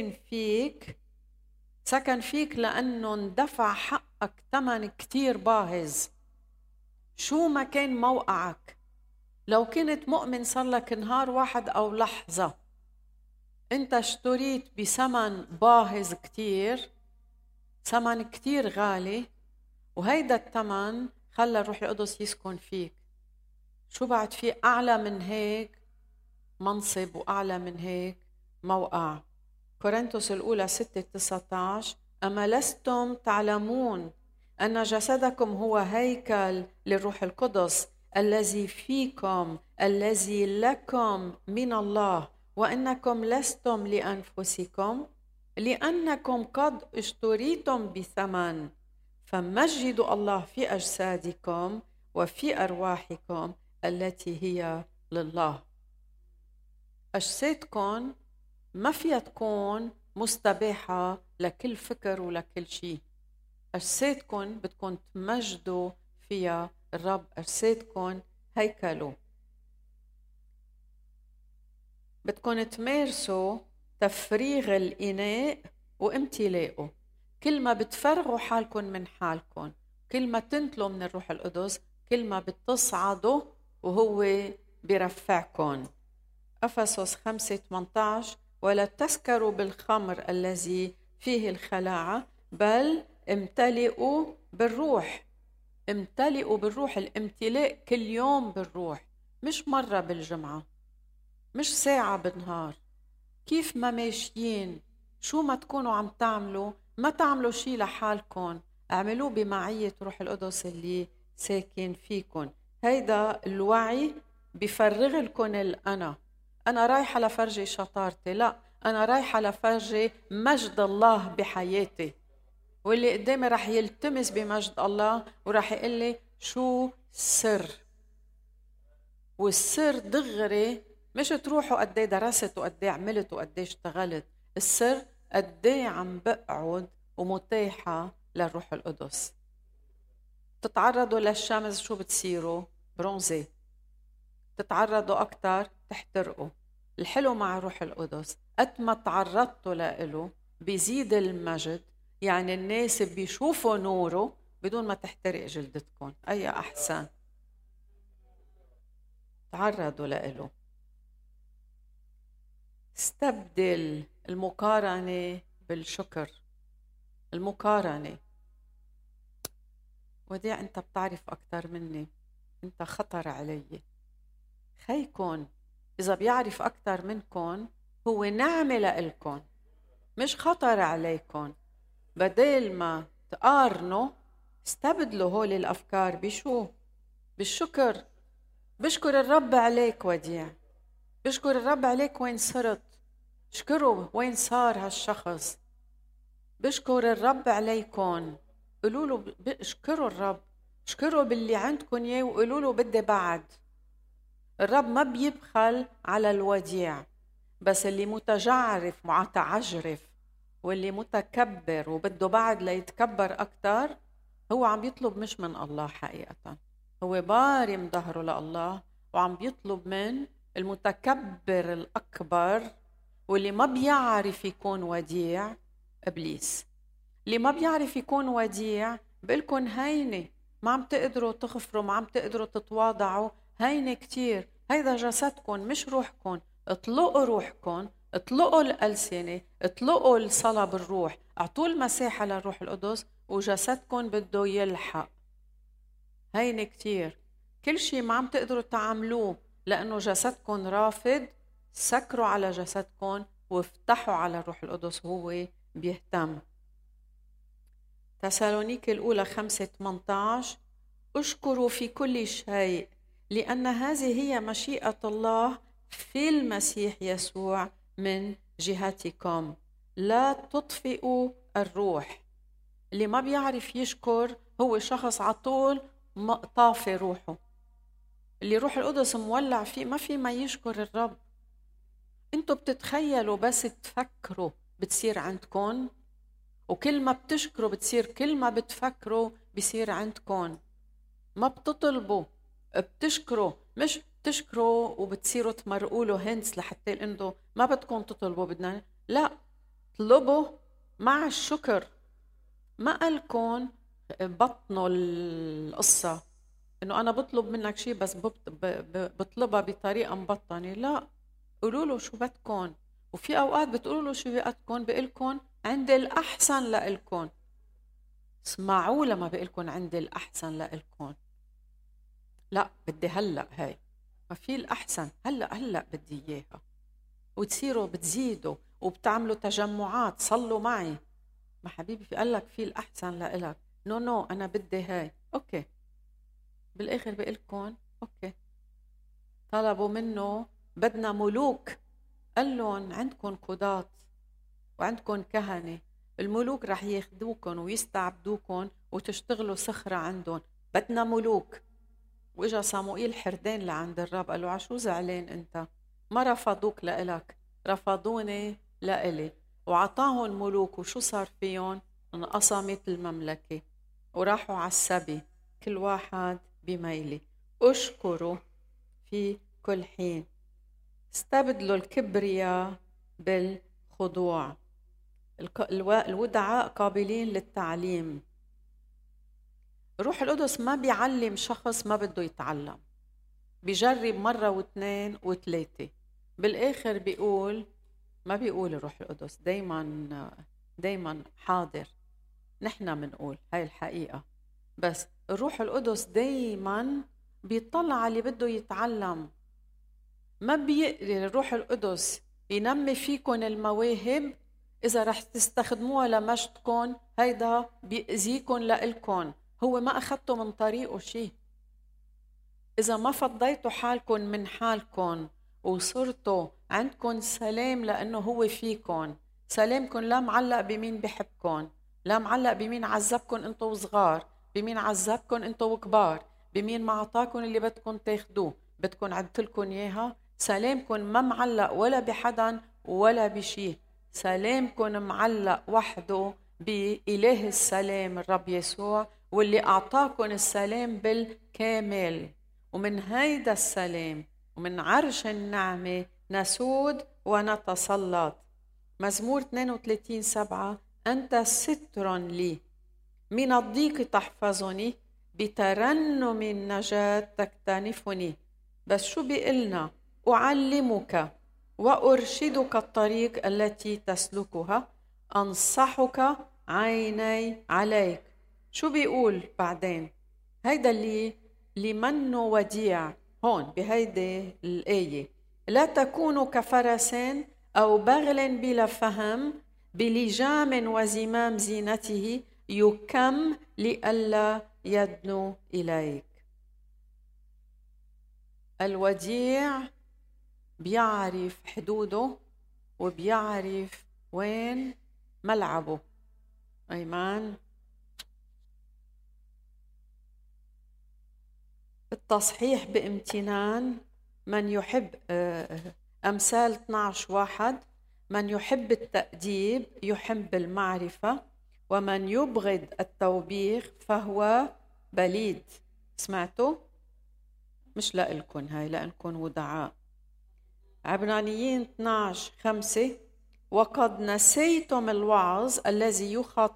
سكن فيك لانه اندفع حقك ثمن كتير باهظ. شو ما كان موقعك، لو كنت مؤمن صار لك نهار واحد او لحظة، انت اشتريت بثمن باهظ كتير، ثمن كتير غالي، وهيدا الثمن خلى الروح القدس يسكن فيك. شو بعد في أعلى من هيك منصب وأعلى من هيك موقع؟ كورنثوس الأولى 6:19 أما لستم تعلمون أن جسدكم هو هيكل للروح القدس الذي فيكم الذي لكم من الله وأنكم لستم لأنفسكم لأنكم قد اشتريتم بثمن، فمجدوا الله في أجسادكم وفي أرواحكم التي هي لله. أجسادكم ما فيها تكون مستباحة لكل فكر ولكل شيء. أجسادكم بدكم تمجدوا فيها الرب. أجسادكم هيكله، بدكم تمارسوا تفريغ الإناء وامتلاءه. كل ما بتفرغوا حالكم من حالكم، كل ما تنتلوا من الروح القدس، كل ما بتصعدوا وهو بيرفعكم. أفسس 5:18 ولا تسكروا بالخمر الذي فيه الخلاعة بل امتلئوا بالروح. امتلئوا بالروح. الامتلاء كل يوم بالروح، مش مرة بالجمعة، مش ساعة بالنهار. كيف ما ماشيين، شو ما تكونوا عم تعملوا، ما تعملوا شي لحالكم، اعملوه بمعية روح القدس اللي ساكن فيكم. هيدا الوعي بفرغ لكم أنا رايحة لفرجي شطارتي، لا، أنا رايحة لفرجي مجد الله بحياتي، واللي قدامي رح يلتمس بمجد الله ورح يقول لي شو السر. والسر دغري مش تروحوا قد ايه درست وقد ايه عملت وقد ايه اشتغلت، السر قد ايه عم بقعد ومتاحة للروح القدس. تتعرضوا للشمس شو بتصيروا؟ برونزي. تتعرضوا أكتر تحترقوا. الحلو مع الروح القدس قد ما تعرضتوا له بيزيد المجد، يعني الناس بيشوفوا نوره بدون ما تحترق جلدتكم. أي أحسن؟ تعرضوا له. استبدل المقارنة بالشكر. المقارنة، وديع أنت بتعرف أكتر مني، أنت خطر علي. خيكن إذا بيعرف أكتر منكن هو نعمة لإلكن، مش خطر عليكن. بدل ما تقارنوا استبدلوا هول الأفكار بشو؟ بالشكر. بشكر الرب عليك وديع، بشكر الرب عليك وين صرت، اشكروا وين صار هالشخص. بشكر الرب عليكم، قولوا له اشكروا الرب، اشكروا باللي عندكم اياه وقولوا له بدي بعد. الرب ما بيبخل على الوديع، بس اللي متجعرف متعجرف واللي متكبر وبده بعد ليتكبر أكتر هو عم يطلب مش من الله حقيقة، هو بارم ظهره لله وعم بيطلب من المتكبر الأكبر. واللي ما بيعرف يكون وديع إبليس. اللي ما بيعرف يكون وديع بقلكن هينة، ما عم تقدروا تغفروا، ما عم تقدروا تتواضعوا، هينة كتير. هيدا جسدكن مش روحكن. اطلقوا روحكن، اطلقوا الألسنة، اطلقوا الصلاة بالروح، اعطوا المساحة للروح القدس وجسدكن بده يلحق. هينة كتير. كل شيء ما عم تقدروا تعملوه لأنه جسدكن رافض، سكروا على جسدكن وافتحوا على الروح القدس وهو بيهتم. تسالونيكي الأولى 5:18 اشكروا في كل شيء لأن هذه هي مشيئة الله في المسيح يسوع من جهتكم. لا تطفئوا الروح. اللي ما بيعرف يشكر هو شخص عطول طافي روحه. اللي روح القدس مولع فيه ما في ما يشكر الرب. انتوا بتتخيلوا بس تفكروا بتصير عندكم، وكل ما بتشكروا بتصير، كل ما بتفكروا بيصير عندكم. ما بتطلبوا، بتشكروا. مش بتشكروا وبتصيروا تمرقوا له هنس لحتى انه ما بدكم تطلبوا بدنا، لا، طلبوا مع الشكر. ما قالكم بطنوا القصة انه انا بطلب منك شيء بس بطلبها بطريقة مبطنة، لا، قولوا له شو بدكم. وفي اوقات بتقولوا له شو بدكم بقلكم عندي الأحسن لإلكم. اسمعوا لما بقلكن عندي الأحسن لإلكم. لا، بدي هلأ، هاي ما في الأحسن، هلأ بدي إياها. وتصيروا بتزيدوا وبتعملوا تجمعات، صلوا معي. ما حبيبي في قال لك في الأحسن لإلك، نو أنا بدي هاي. أوكي، بالآخر بقلكن أوكي. طلبوا منه بدنا ملوك، قال لهم عندكن قضاة وعندكن كهنة، الملوك رح ياخدوكن ويستعبدوكن وتشتغلوا سخرة عندهم، بدنا ملوك. واجا صموئيل حردان لعند الرب قال له عشو زعلان انت؟ ما رفضوك لإلك، رفضوني لإلي. وعطاهم ملوك، وشو صار فيهم؟ انقسمت المملكة وراحوا على السبي كل واحد بميله. اشكروا في كل حين. استبدلوا الكبرياء خضوع. الودعاء قابلين للتعليم. الروح القدس ما بيعلم شخص ما بده يتعلم، بيجرب مرة واثنين وثلاثة، بالآخر بيقول، ما بيقول الروح القدس دايما حاضر، نحن منقول هاي الحقيقة، بس الروح القدس دايما بيطلع على اللي بده يتعلم. ما بيقدر الروح القدس ينمي فيكم المواهب إذا رح تستخدموها لمجدكم، هيدا بيأذيكم لإلكم، هو ما أخذتوا من طريقه شيء. إذا ما فضيتوا حالكم من حالكم وصرتوا عندكم سلام لأنه هو فيكم، سلامكم لا معلق بمين بحبكم، لا معلق بمين عذبكم انتوا صغار، بمين عذبكم انتوا كبار، بمين ما عطاكم اللي بدكم تاخدوه، بدكم عدتلكم اياها. سلامكم ما معلق ولا بحدا ولا بشيء، سلامكم معلق وحده بإله السلام الرب يسوع، واللي أعطاكم السلام بالكامل. ومن هيدا السلام ومن عرش النعمة نسود ونتسلط. مزمور 32:7 أنت ستر لي، من الضيق تحفظني، بترنم النجاة تكتنفني. بس شو بيقلنا؟ أعلمك وأرشدك الطريق التي تسلكها، أنصحك عيني عليك. شو بيقول بعدين؟ هيدا اللي منه وديع هون بهيدي الآية. لا تكونوا كفرس أو بغل بلا فهم، بلجام وزمام زينته، يكم لئلا يدنو إليك. الوديع بيعرف حدوده وبيعرف وين ملعبه. أيمان. التصحيح بامتنان. من يحب أمثال 12:1 من يحب التأديب يحب المعرفة، ومن يبغض التوبيخ فهو بليد. سمعتوا؟ مش لألكن هاي، لأنكن ودعاء. عبرانيين 12:5 وقد نسيتم الوعظ الذي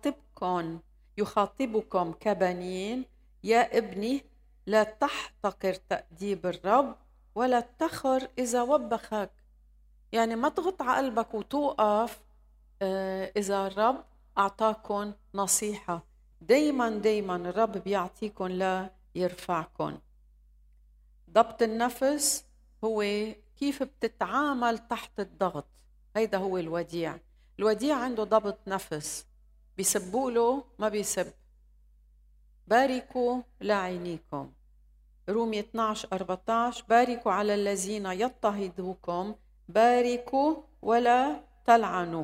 يخاطبكم كبنين، يا ابني لا تحتقر تأديب الرب ولا تخر إذا وبخك. يعني ما تغط على قلبك وتوقف إذا الرب أعطاكم نصيحة. دايما الرب بيعطيكم لا يرفعكم. ضبط النفس هو كيف بتتعامل تحت الضغط. هيدا هو الوديع. الوديع عنده ضبط نفس، بيسبوله ما بيسب. باركوا لعينيكم. رومية 12:14 باركوا على الذين يضطهدوكم، باركوا ولا تلعنوا.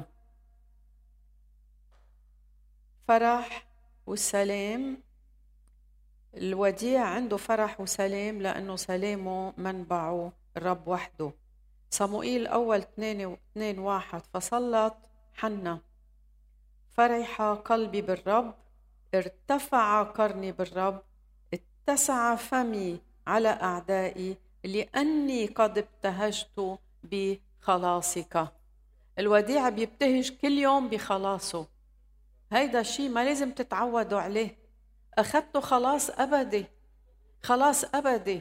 فرح والسلام. الوديع عنده فرح وسلام لأنه سلامه منبعه الرب وحده. صموئيل الأول 2:1 فصلت حنا، فرح قلبي بالرب، ارتفع قرني بالرب، اتسع فمي على أعدائي، لأني قد ابتهجت بخلاصك. الوديع بيبتهج كل يوم بخلاصه. هيدا الشيء ما لازم تتعودوا عليه. أخذتوا خلاص أبدي، خلاص أبدي.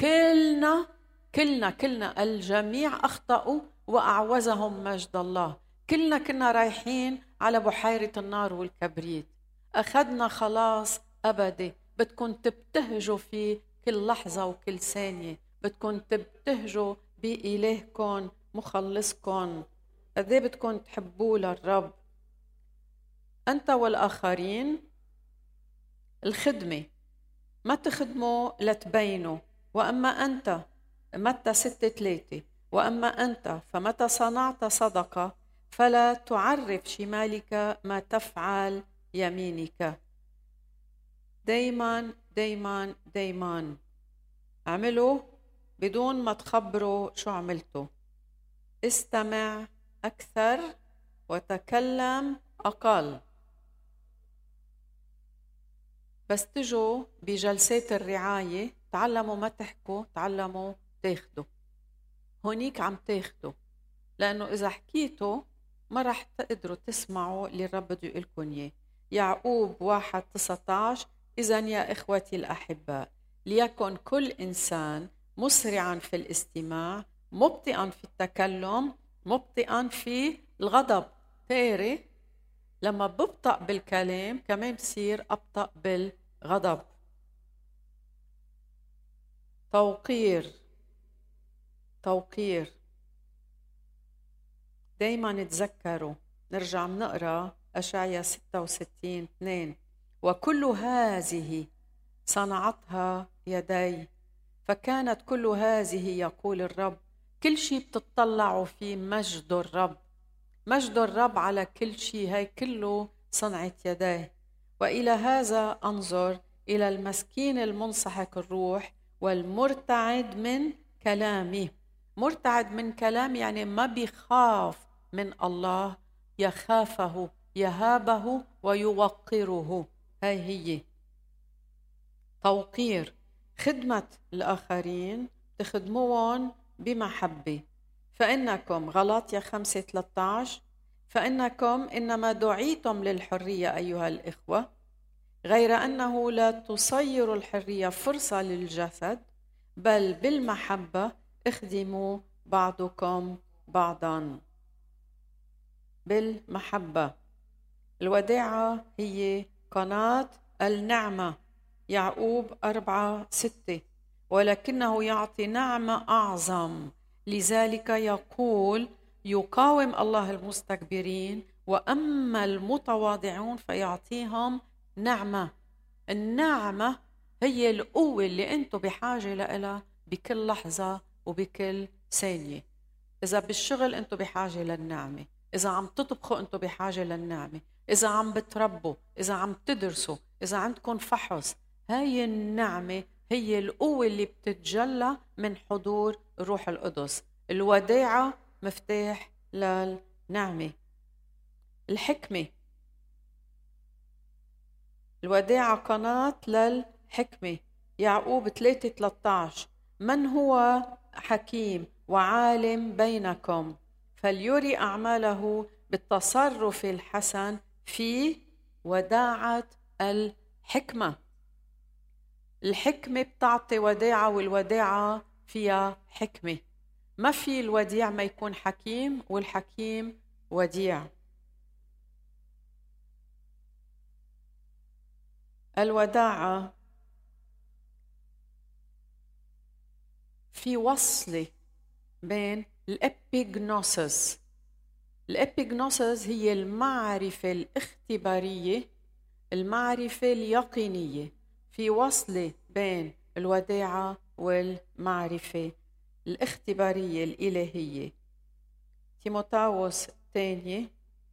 كلنا الجميع أخطأوا وأعوزهم مجد الله. كلنا كنا رايحين على بحيرة النار والكبريت. أخذنا خلاص أبدي. بدكم تبتهجوا في كل لحظة وكل ثانية، بدكم تبتهجوا بإلهكم مخلصكم. قد ايه بدكم تحبوا للرب. أنت والآخرين. الخدمة ما تخدموا لتبينوا. وأما أنت، متى 6:3 وأما أنت فمتى صنعت صدقة فلا تعرف شمالك ما تفعل يمينك. دايما اعملوا بدون ما تخبروا شو عملتوا. استمع أكثر وتكلم أقل. بس تجوا بجلسات الرعاية تعلموا ما تحكوا، تعلموا تاخدوا. هونيك عم تاخدوا، لأنه إذا حكيتوا ما رح تقدروا تسمعوا اللي الرب بده يقول لكم اياه. يعقوب 1:19 إذن يا إخوتي الأحباء ليكن كل إنسان مسرعا في الاستماع، مبطئا في التكلم، مبطئا في الغضب. تاري لما ببطأ بالكلام كمان بصير أبطأ بالغضب. توقير. دايما تذكروا، نرجع منقرأ أشعياء 66:2 وكل هذه صنعتها يدي، فكانت كل هذه يقول الرب. كل شيء بتطلعوا فيه مجد الرب، مجد الرب على كل شيء، هاي كله صنعة يديه. وإلى هذا أنظر إلى المسكين المنسحق الروح والمرتعد من كلامي. مرتعد من كلام يعني ما بيخاف من الله، يخافه، يهابه ويوقره. هاي هي توقير. خدمة الآخرين تخدموهم بمحبة. فإنكم غلاطيا 5:13 فإنكم إنما دعيتم للحرية أيها الإخوة، غير أنه لا تصيروا الحرية فرصة للجسد، بل بالمحبة اخدموا بعضكم بعضا. بالمحبة. الوداعة هي قناة النعمة. يعقوب 4:6 ولكنه يعطي نعمة أعظم، لذلك يقول يقاوم الله المستكبرين وأما المتواضعون فيعطيهم نعمة. النعمة هي القوة اللي أنتم بحاجة لها بكل لحظة وبكل ثانية. إذا بالشغل أنتم بحاجة للنعمة، إذا عم تطبخوا أنتم بحاجة للنعمة، إذا عم بتربوا، إذا عم تدرسوا، إذا عندكم فحص، هاي النعمة هي القوة اللي بتتجلى من حضور الروح القدس. الوداعة مفتاح للنعمة. الحكمة. الوداعة قناة للحكمة. يعقوب 3:13 من هو حكيم وعالم بينكم فليري أعماله بالتصرف الحسن في وداعة الحكمة. الحكمة بتعطي وداعة، والوداعة فيها حكمة. ما في الوديع ما يكون حكيم والحكيم وديع. الوداعة في وصلة بين الإبيغنوسس. الإبيغنوسس هي المعرفة الاختبارية، المعرفة اليقينية، في وصلة بين الوداعة والمعرفة الاختبارية الإلهية. تيموثاوس الثانية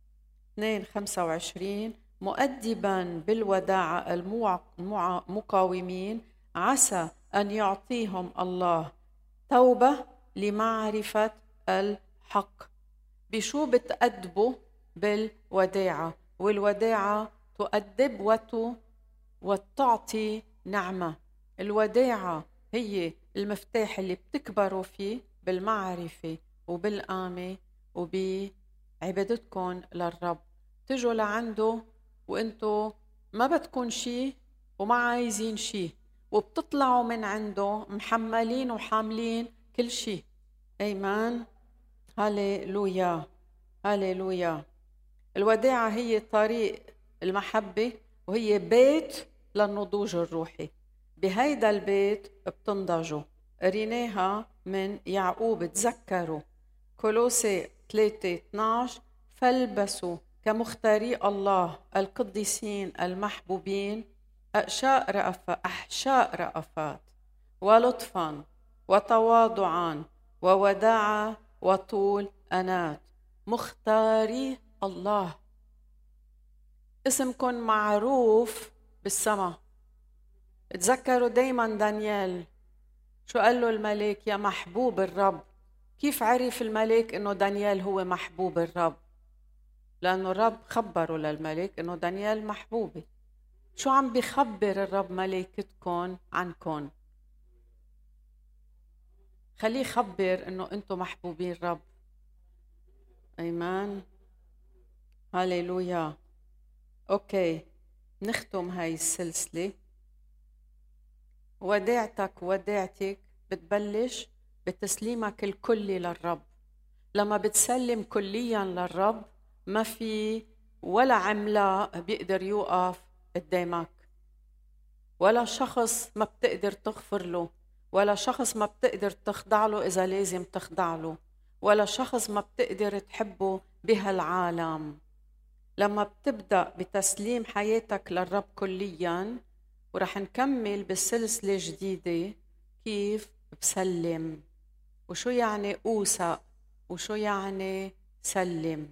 2:25 مؤدبا بالوداعة المقاومين عسى أن يعطيهم الله توبة لمعرفة الحق. بشو بتأدبوا؟ بالوداعة، والوداعة تؤدب وتعطي نعمة. الوداعة هي المفتاح اللي بتكبروا فيه بالمعرفة وبالقامة وبعبادتكم للرب. تجوا لعنده وانتو ما بدكن شيء وما عايزين شيء، وبتطلعوا من عنده محملين وحاملين كل شيء. ايمان. هاليلويا هاليلويا. الوداعة هي طريق المحبة، وهي بيت للنضوج الروحي. بهيدا البيت بتنضجوا. قريناها من يعقوب. تذكروا كولوسي 3:12 فالبسوا كمختاري الله القديسين المحبوبين أحشاء رأفات ولطفا وتواضعا ووداعة وطول أنات، مختاري الله. اسمكم معروف بالسماء. تذكروا دايما دانيال شو قال له الملك؟ يا محبوب الرب. كيف عرف الملك انه دانيال هو محبوب الرب؟ لانه الرب خبره للملك انه دانيال محبوبه. شو عم بيخبر الرب ملائكتكم عنكم؟ خليه يخبر انه انتم محبوبين الرب. ايمان. هاليلويا. اوكي، نختم هاي السلسلة. وداعتك وداعتك بتبلش بتسليمك الكلي للرب. لما بتسلم كليا للرب ما في ولا عملاق بيقدر يوقف قدامك، ولا شخص ما بتقدر تغفر له، ولا شخص ما بتقدر تخضع له إذا لازم تخضع له، ولا شخص ما بتقدر تحبه بهالعالم. لما بتبدأ بتسليم حياتك للرب كلياً، ورح نكمل بالسلسلة جديدة كيف بسلم، وشو يعني أوثق، وشو يعني سلم.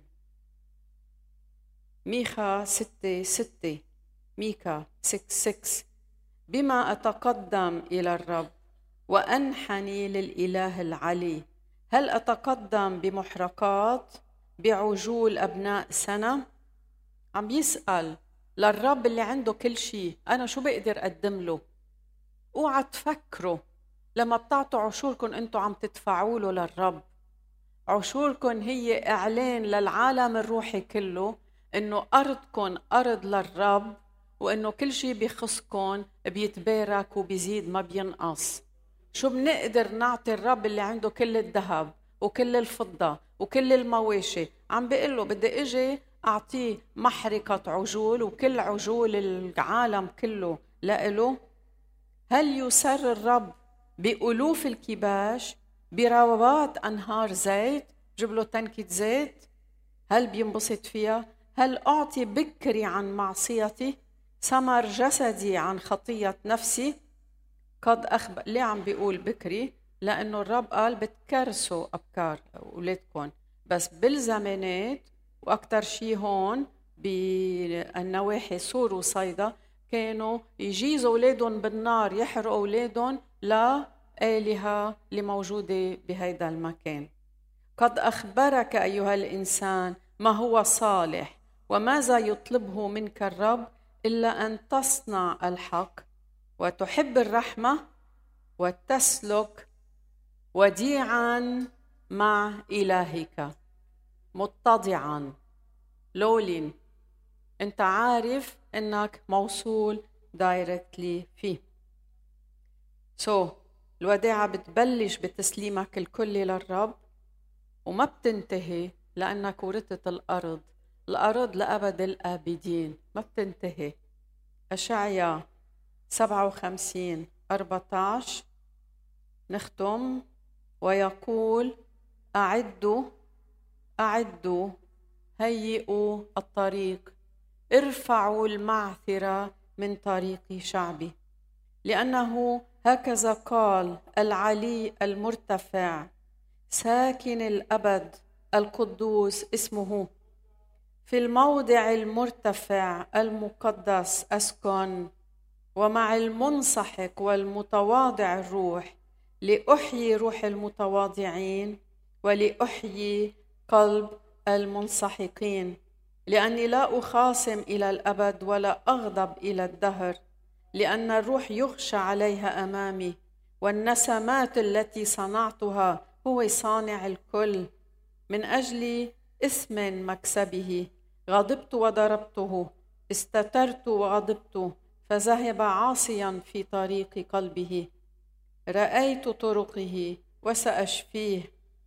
ميخا 6:6، ميكا 6:6: بما أتقدم إلى الرب وأنحني للإله العلي، هل أتقدم بمحرقات، بعجول أبناء سنة؟ عم يسأل للرب اللي عنده كل شيء، أنا شو بقدر أقدم له؟ اوعى تفكروا لما بتعطوا عشوركم أنتوا عم تدفعوا له للرب. عشوركم هي إعلان للعالم الروحي كله إنه أرضكم أرض للرب، وإنه كل شيء بيخصكم بيتبارك وبيزيد ما بينقص. شو بنقدر نعطي الرب اللي عنده كل الذهب وكل الفضة وكل المواشي؟ عم بيقول له بدي اجي اعطيه محرقة عجول، وكل عجول العالم كله لإله. هل يسر الرب بألوف الكباش، بروابات أنهار زيت؟ جيب له تنكة زيت، هل بينبسط فيها؟ هل أعطي بكري عن معصيتي، ثمر جسدي عن خطية نفسي؟ قد أخبر. ليه عم بيقول بكري؟ لأنه الرب قال بتكرسوا أبكار أولادكم، بس بالزمانات وأكتر شي هون بالنواحي سور وصيدا كانوا يجيزوا أولادهم بالنار، يحرقوا أولادهم لآلهة اللي موجودة بهيدا المكان. قد أخبرك أيها الإنسان ما هو صالح، وماذا يطلبه منك الرب إلا أن تصنع الحق وتحب الرحمة وتسلك وديعا مع إلهك، متضعا لولين. أنت عارف أنك موصول دايركتلي فيه. الوداعة بتبلش بتسليمك الكلي للرب، وما بتنتهي لأنك ورثت الأرض لأبد الآبدين، ما بتنتهي. أشعيا 57:14 نختم، ويقول أعدوا هيئوا الطريق، ارفعوا المعثرة من طريق شعبي، لأنه هكذا قال العلي المرتفع ساكن الأبد القدوس اسمه، في الموضع المرتفع المقدس أسكن، ومع المنسحق والمتواضع الروح، لأحيي روح المتواضعين ولأحيي قلب المنسحقين، لأني لا أخاصم إلى الأبد ولا أغضب إلى الدهر، لأن الروح يغشى عليها أمامي، والنسمات التي صنعتها هو صانع الكل. من أجل إثم مكسبه غضبت وضربته، استترت وغضبت، فذهب عاصيا في طريق قلبه. رأيت طرقه وسأشفيه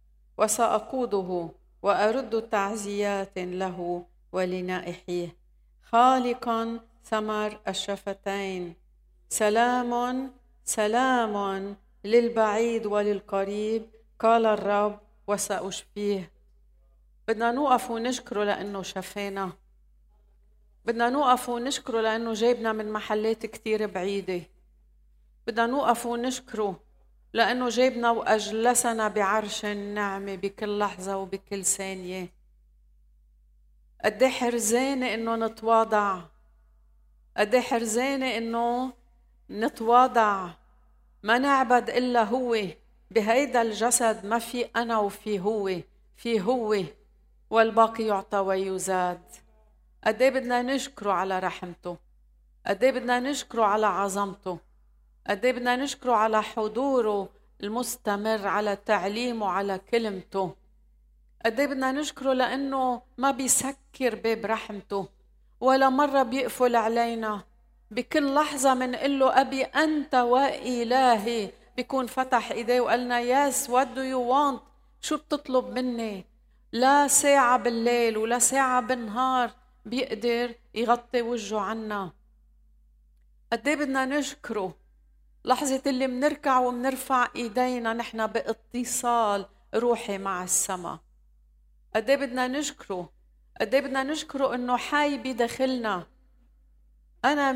وسأقوده، وأرد تعزيات له ولنائحيه، خالقا ثمر الشفتين. سلام سلام للبعيد وللقريب، قال الرب، وسأشفيه. بدنا نوقف ونشكره لأنه شفانا. بدنا نوقف ونشكره لأنه جايبنا من محلات كتير بعيدة. بدنا نوقف ونشكره لأنه جايبنا وأجلسنا بعرش النعمة بكل لحظة وبكل ثانية. قد ايه حرزانة إنه نتواضع، قد ايه حرزانة إنه نتواضع، ما نعبد إلا هو. بهيدا الجسد ما في أنا وفي هو، في هو والباقي يعطى ويزاد. قد ايه بدنا نشكره على رحمته، قد ايه بدنا نشكره على عظمته، قد ايه بدنا نشكره على حضوره المستمر، على تعليمه، على كلمته. قد ايه بدنا نشكره لأنه ما بيسكر باب رحمته ولا مرة بيقفل علينا. بكل لحظة منقول له أبي أنت وإلهي، بيكون فتح إيديه وقالنا yes what do you want، شو بتطلب مني؟ لا ساعة بالليل ولا ساعة بالنهار بيقدر يغطي وجهه عنا. قد ايه بدنا نشكره لحظة اللي منركع ومنرفع إيدينا نحن باتصال روحي مع السماء. قد ايه بدنا نشكره، قد ايه بدنا نشكره انه حي بداخلنا. انا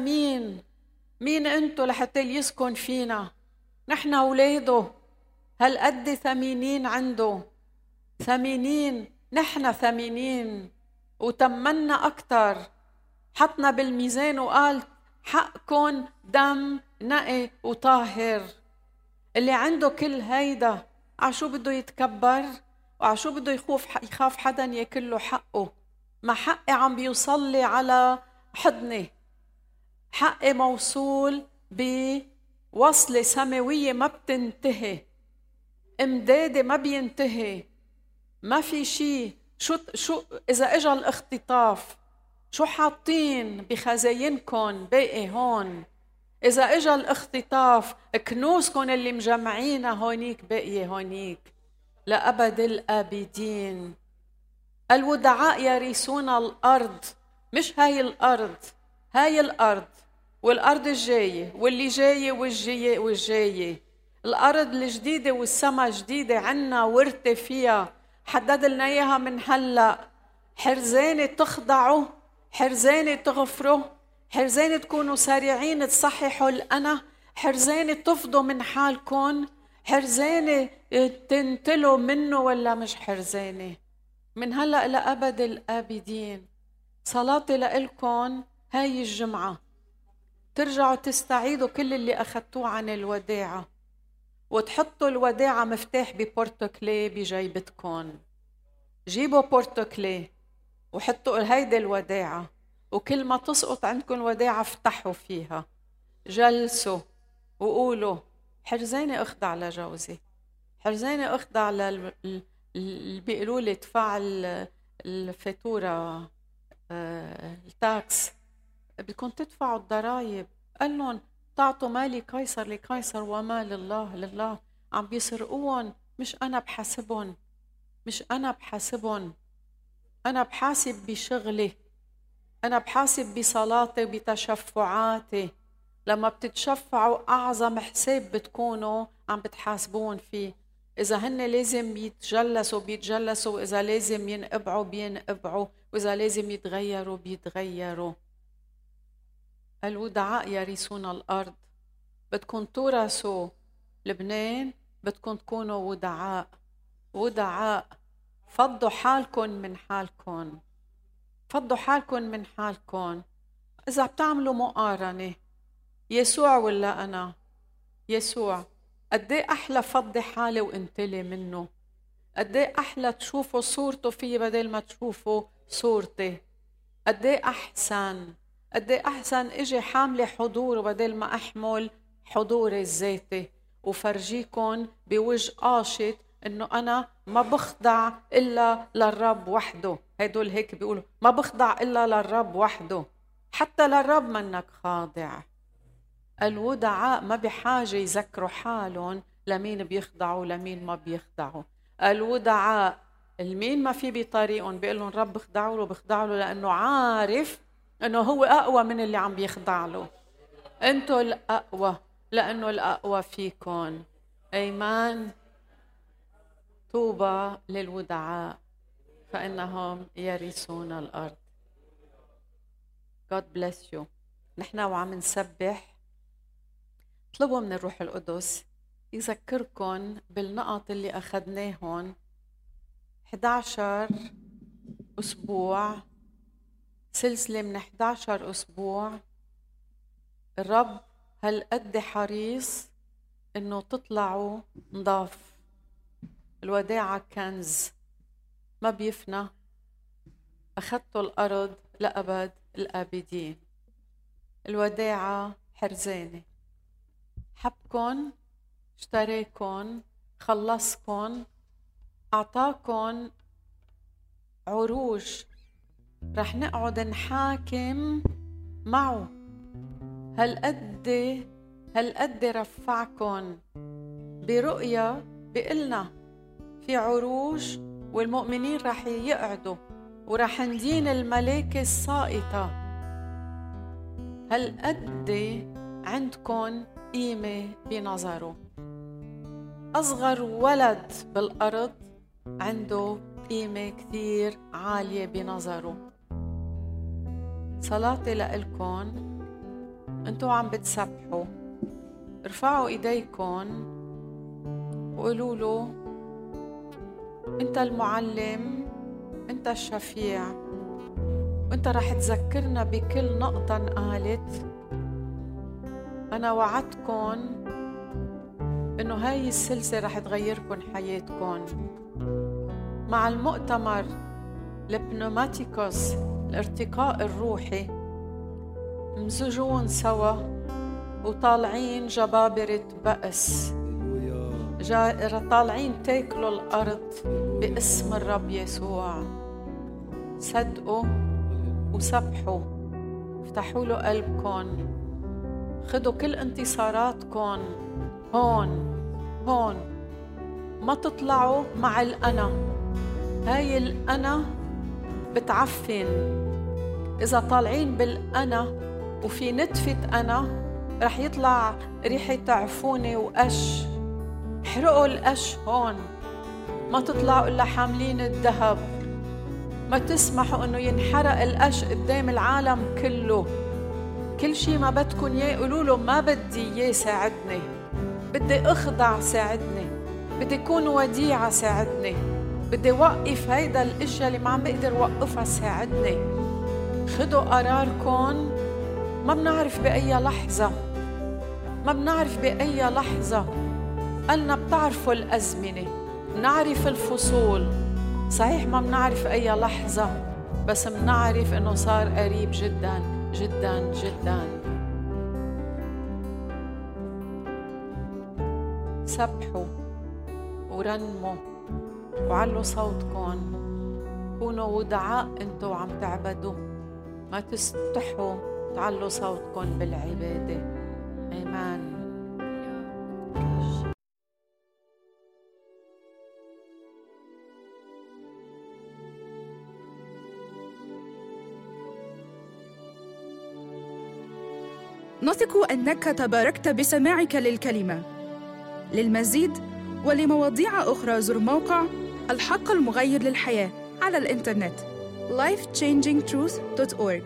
مين انتو لحتى يسكن فينا؟ نحن اولاده، هالقد ثمينين عنده، ثمينين، نحن ثمينين وتمنا اكتر. حطنا بالميزان وقال حقكن دم نقي وطاهر. اللي عنده كل هيدا عشو بده يتكبر وعشو بده يخاف حدا ياكل له حقه؟ ما حقي عم بيوصلي على حضني، حقي موصول بوصلة سماوية ما بتنتهي، امدادي ما بينتهي، ما في شيء. شو إذا إجا الاختطاف شو حاطين بخزاينكن باقي هون؟ إذا إجا الاختطاف كنوزكن اللي مجمعينها هونيك باقية هونيك لأبد الآبدين. الودعاء يرثون الأرض، مش هاي الأرض، هاي الأرض والأرض الجاية واللي جاية والجاية. الأرض الجديدة والسما جديدة عنا ورثة فيها، حدد لنا إياها من هلأ. حرزانة تخضعوا، حرزانة تغفروا، حرزانة تكونوا سريعين تصححوا الأنا، حرزانة تفضوا من حالكم، حرزانة تنتلوا منه ولا مش حرزانة؟ من هلأ لأبد الآبدين. صلاتي لإلكم هاي الجمعة ترجعوا تستعيدوا كل اللي أخذتوه عن الوداعة، وتحطوا الوداعة مفتاح ببورتوكلي بجيبتكم. جيبوا بورتوكلي وحطوا هيدي الوداعة، وكل ما تسقط عندكم وداعة افتحوا فيها، جلسوا وقولوا حرزاني أخضع لجوزي، حرزاني أخضع اللي بيقولوا لي ادفع الفاتورة التاكس، بدكم تدفعوا الضرائب. قال لهم تعطوا مالي قيصر لقيصر وما لله لله. عم بيسرقون، مش أنا بحاسبهم، مش أنا بحاسبهم، أنا بحاسب بشغلي، أنا بحاسب بصلاتي بتشفعاتي. لما بتتشفعوا أعظم حساب بتكونوا عم بتحاسبون فيه. إذا هن لازم يتجلسوا بيتجلسوا، وإذا لازم ينقبعوا بينقبعوا، وإذا لازم يتغيروا بيتغيروا. الودعاء يرثون الأرض. بدكم تورثوا لبنان، بدكم تكونوا ودعاء. ودعاء، فضوا حالكم من حالكم، فضوا حالكم من حالكم. إذا بتعملوا مقارنة يسوع ولا أنا؟ يسوع. قد ايه أحلى فضي حالي وانتلي منه، قد ايه أحلى تشوفوا صورته فيه بدل ما تشوفوا صورتي، قد ايه أحسن، قد ايه أحسن إجي حاملة حضور بدل ما أحمل حضوري الذاتي، وفرجيكم بوجه قاشط إنه أنا ما بخضع إلا للرب وحده. هدول هيك بيقولوا ما بخضع إلا للرب وحده، حتى للرب منك خاضع. الودعاء ما بحاجة يذكروا حالهم لمين بيخضعوا لمين ما بيخضعوا. الودعاء المين ما في بطريقهم بيقول لهم رب بخضعوا له، بخضعوا له لأنه عارف أنه هو أقوى من اللي عم بيخضع له. أنتوا الأقوى لأنه الأقوى فيكم. أيمان. طوبى للودعاء فإنهم يرثون الأرض. God bless you. نحن وعم نسبح اطلبوا من الروح القدس يذكركن بالنقط اللي أخذناهن 11 أسبوع، سلسلة من 11 أسبوع. الرب هالقد حريص إنه تطلعوا نضاف. الوداعة كنز ما بيفنى، أخذتوا الأرض لأبد الآبدين. الوداعة حرزانة، حبكن، اشتريكن، خلصكن، أعطاكن عروج رح نقعد نحاكم معه. هالقد رفعكن. برؤيا بيقلنا في عروج والمؤمنين رح يقعدوا ورح ندين الملائكة الساقطة. هالقد عندكن قيمة بنظره. أصغر ولد بالأرض عنده قيمة كثير عالية بنظره. صلاتي لإلكن انتوا عم بتسبحوا، ارفعوا ايديكن وقولوا له انت المعلم، انت الشفيع، وانت رح تذكرنا بكل نقطة انقالت. انا وعدكن انه هاي السلسلة رح تغيركن حياتكن. مع المؤتمر البنوماتيكوس الارتقاء الروحي مزجون سوا وطالعين جبابرة بأس، طالعين تاكلوا الأرض باسم الرب يسوع. صدقوا وسبحوا، افتحوا له قلبكن، خدوا كل انتصاراتكن هون. ما تطلعوا مع الأنا. هاي الأنا بتعفن. إذا طالعين بالأنا وفي نتفة أنا رح يطلع ريحة عفونة وقش. احرقوا القش هون. ما تطلعوا إلا حاملين الذهب. ما تسمحوا إنه ينحرق القش قدام العالم كله. كل شي ما بدكن إياه قولوا له ما بدي إياه، ساعدني، بدي أخضع، ساعدني، بدي أكون وديعة، ساعدني، بدي وقف هيدا الاشياء اللي ما عم بقدر وقفها، ساعدني. خدوا قراركن. ما بنعرف بأي لحظة قالنا بتعرفوا الأزمنة، بنعرف الفصول. صحيح ما بنعرف أي لحظة، بس بنعرف إنه صار قريب جدا جدا جدا. سبحوا ورنموا وعلوا صوتكم. كونوا ودعاء انتوا عم تعبدوا. ما تستحوا تعلوا صوتكم بالعبادة. آمين. نثق أنك تباركت بسماعك للكلمة. للمزيد ولمواضيع أخرى زر موقع الحق المغير للحياة على الإنترنت lifechangingtruth.org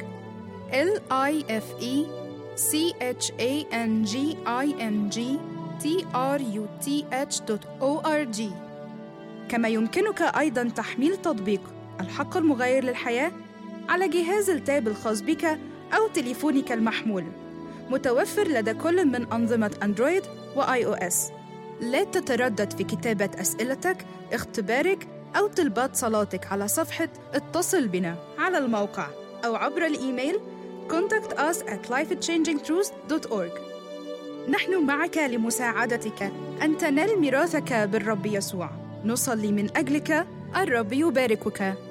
lifechangingtruth.org. كما يمكنك أيضاً تحميل تطبيق الحق المغير للحياة على جهاز التاب الخاص بك أو تليفونك المحمول، متوفر لدى كل من أنظمة أندرويد وآي أو إس. لا تتردد في كتابة أسئلتك، اختبارك أو طلبات صلاتك على صفحة اتصل بنا على الموقع أو عبر الإيميل contact us at lifechangingtruth.org. نحن معك لمساعدتك أن تنال ميراثك بالرب يسوع. نصلي من أجلك. الرب يباركك.